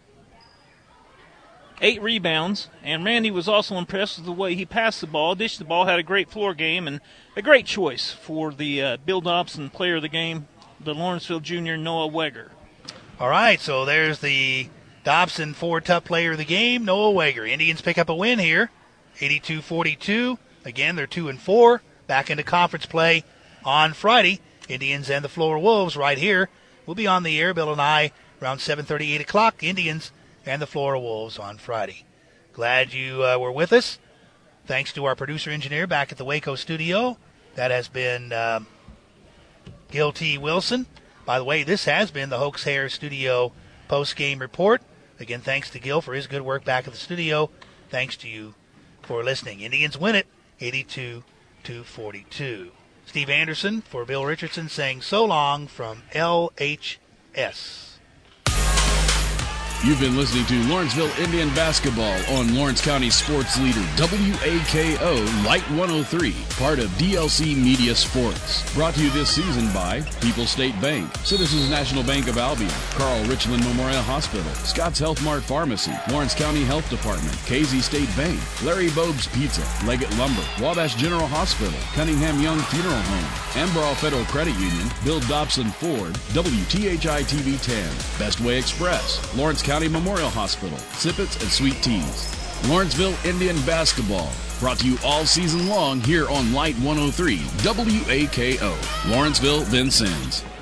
eight rebounds, and Randy was also impressed with the way he passed the ball, dished the ball, had a great floor game, and a great choice for the uh, Bill Dobson Player of the Game, the Lawrenceville junior Noah Weger. All right, so there's the Dobson Ford Tough Player of the Game, Noah Weger. Indians pick up a win here. eighty-two forty-two. Again, they're two and four. Back into conference play on Friday. Indians and the Flora Wolves right here. We'll be on the air, Bill and I, around seven thirty, eight o'clock. Indians and the Flora Wolves on Friday. Glad you uh, were with us. Thanks to our producer-engineer back at the Waco studio. That has been um, Gil T. Wilson. By the way, this has been the Hoax Hair Studio post-game report. Again, thanks to Gil for his good work back at the studio. Thanks to you for listening. Indians win it, eighty-two to forty-two. Steve Anderson for Bill Richardson saying so long from L H S. You've been listening to Lawrenceville Indian Basketball on Lawrence County Sports Leader W A K O Light one oh three, part of D L C Media Sports. Brought to you this season by People's State Bank, Citizens National Bank of Albion, Carl Richland Memorial Hospital, Scott's Health Mart Pharmacy, Lawrence County Health Department, Casey State Bank, Larry Bob's Pizza, Leggett Lumber, Wabash General Hospital, Cunningham Young Funeral Home, Amberall Federal Credit Union, Bill Dobson Ford, W T H I T V ten, Best Way Express, Lawrence County Memorial Hospital, Sippets and Sweet Teas. Lawrenceville Indian Basketball, brought to you all season long here on Light one oh three W A K O. Lawrenceville, Vincennes.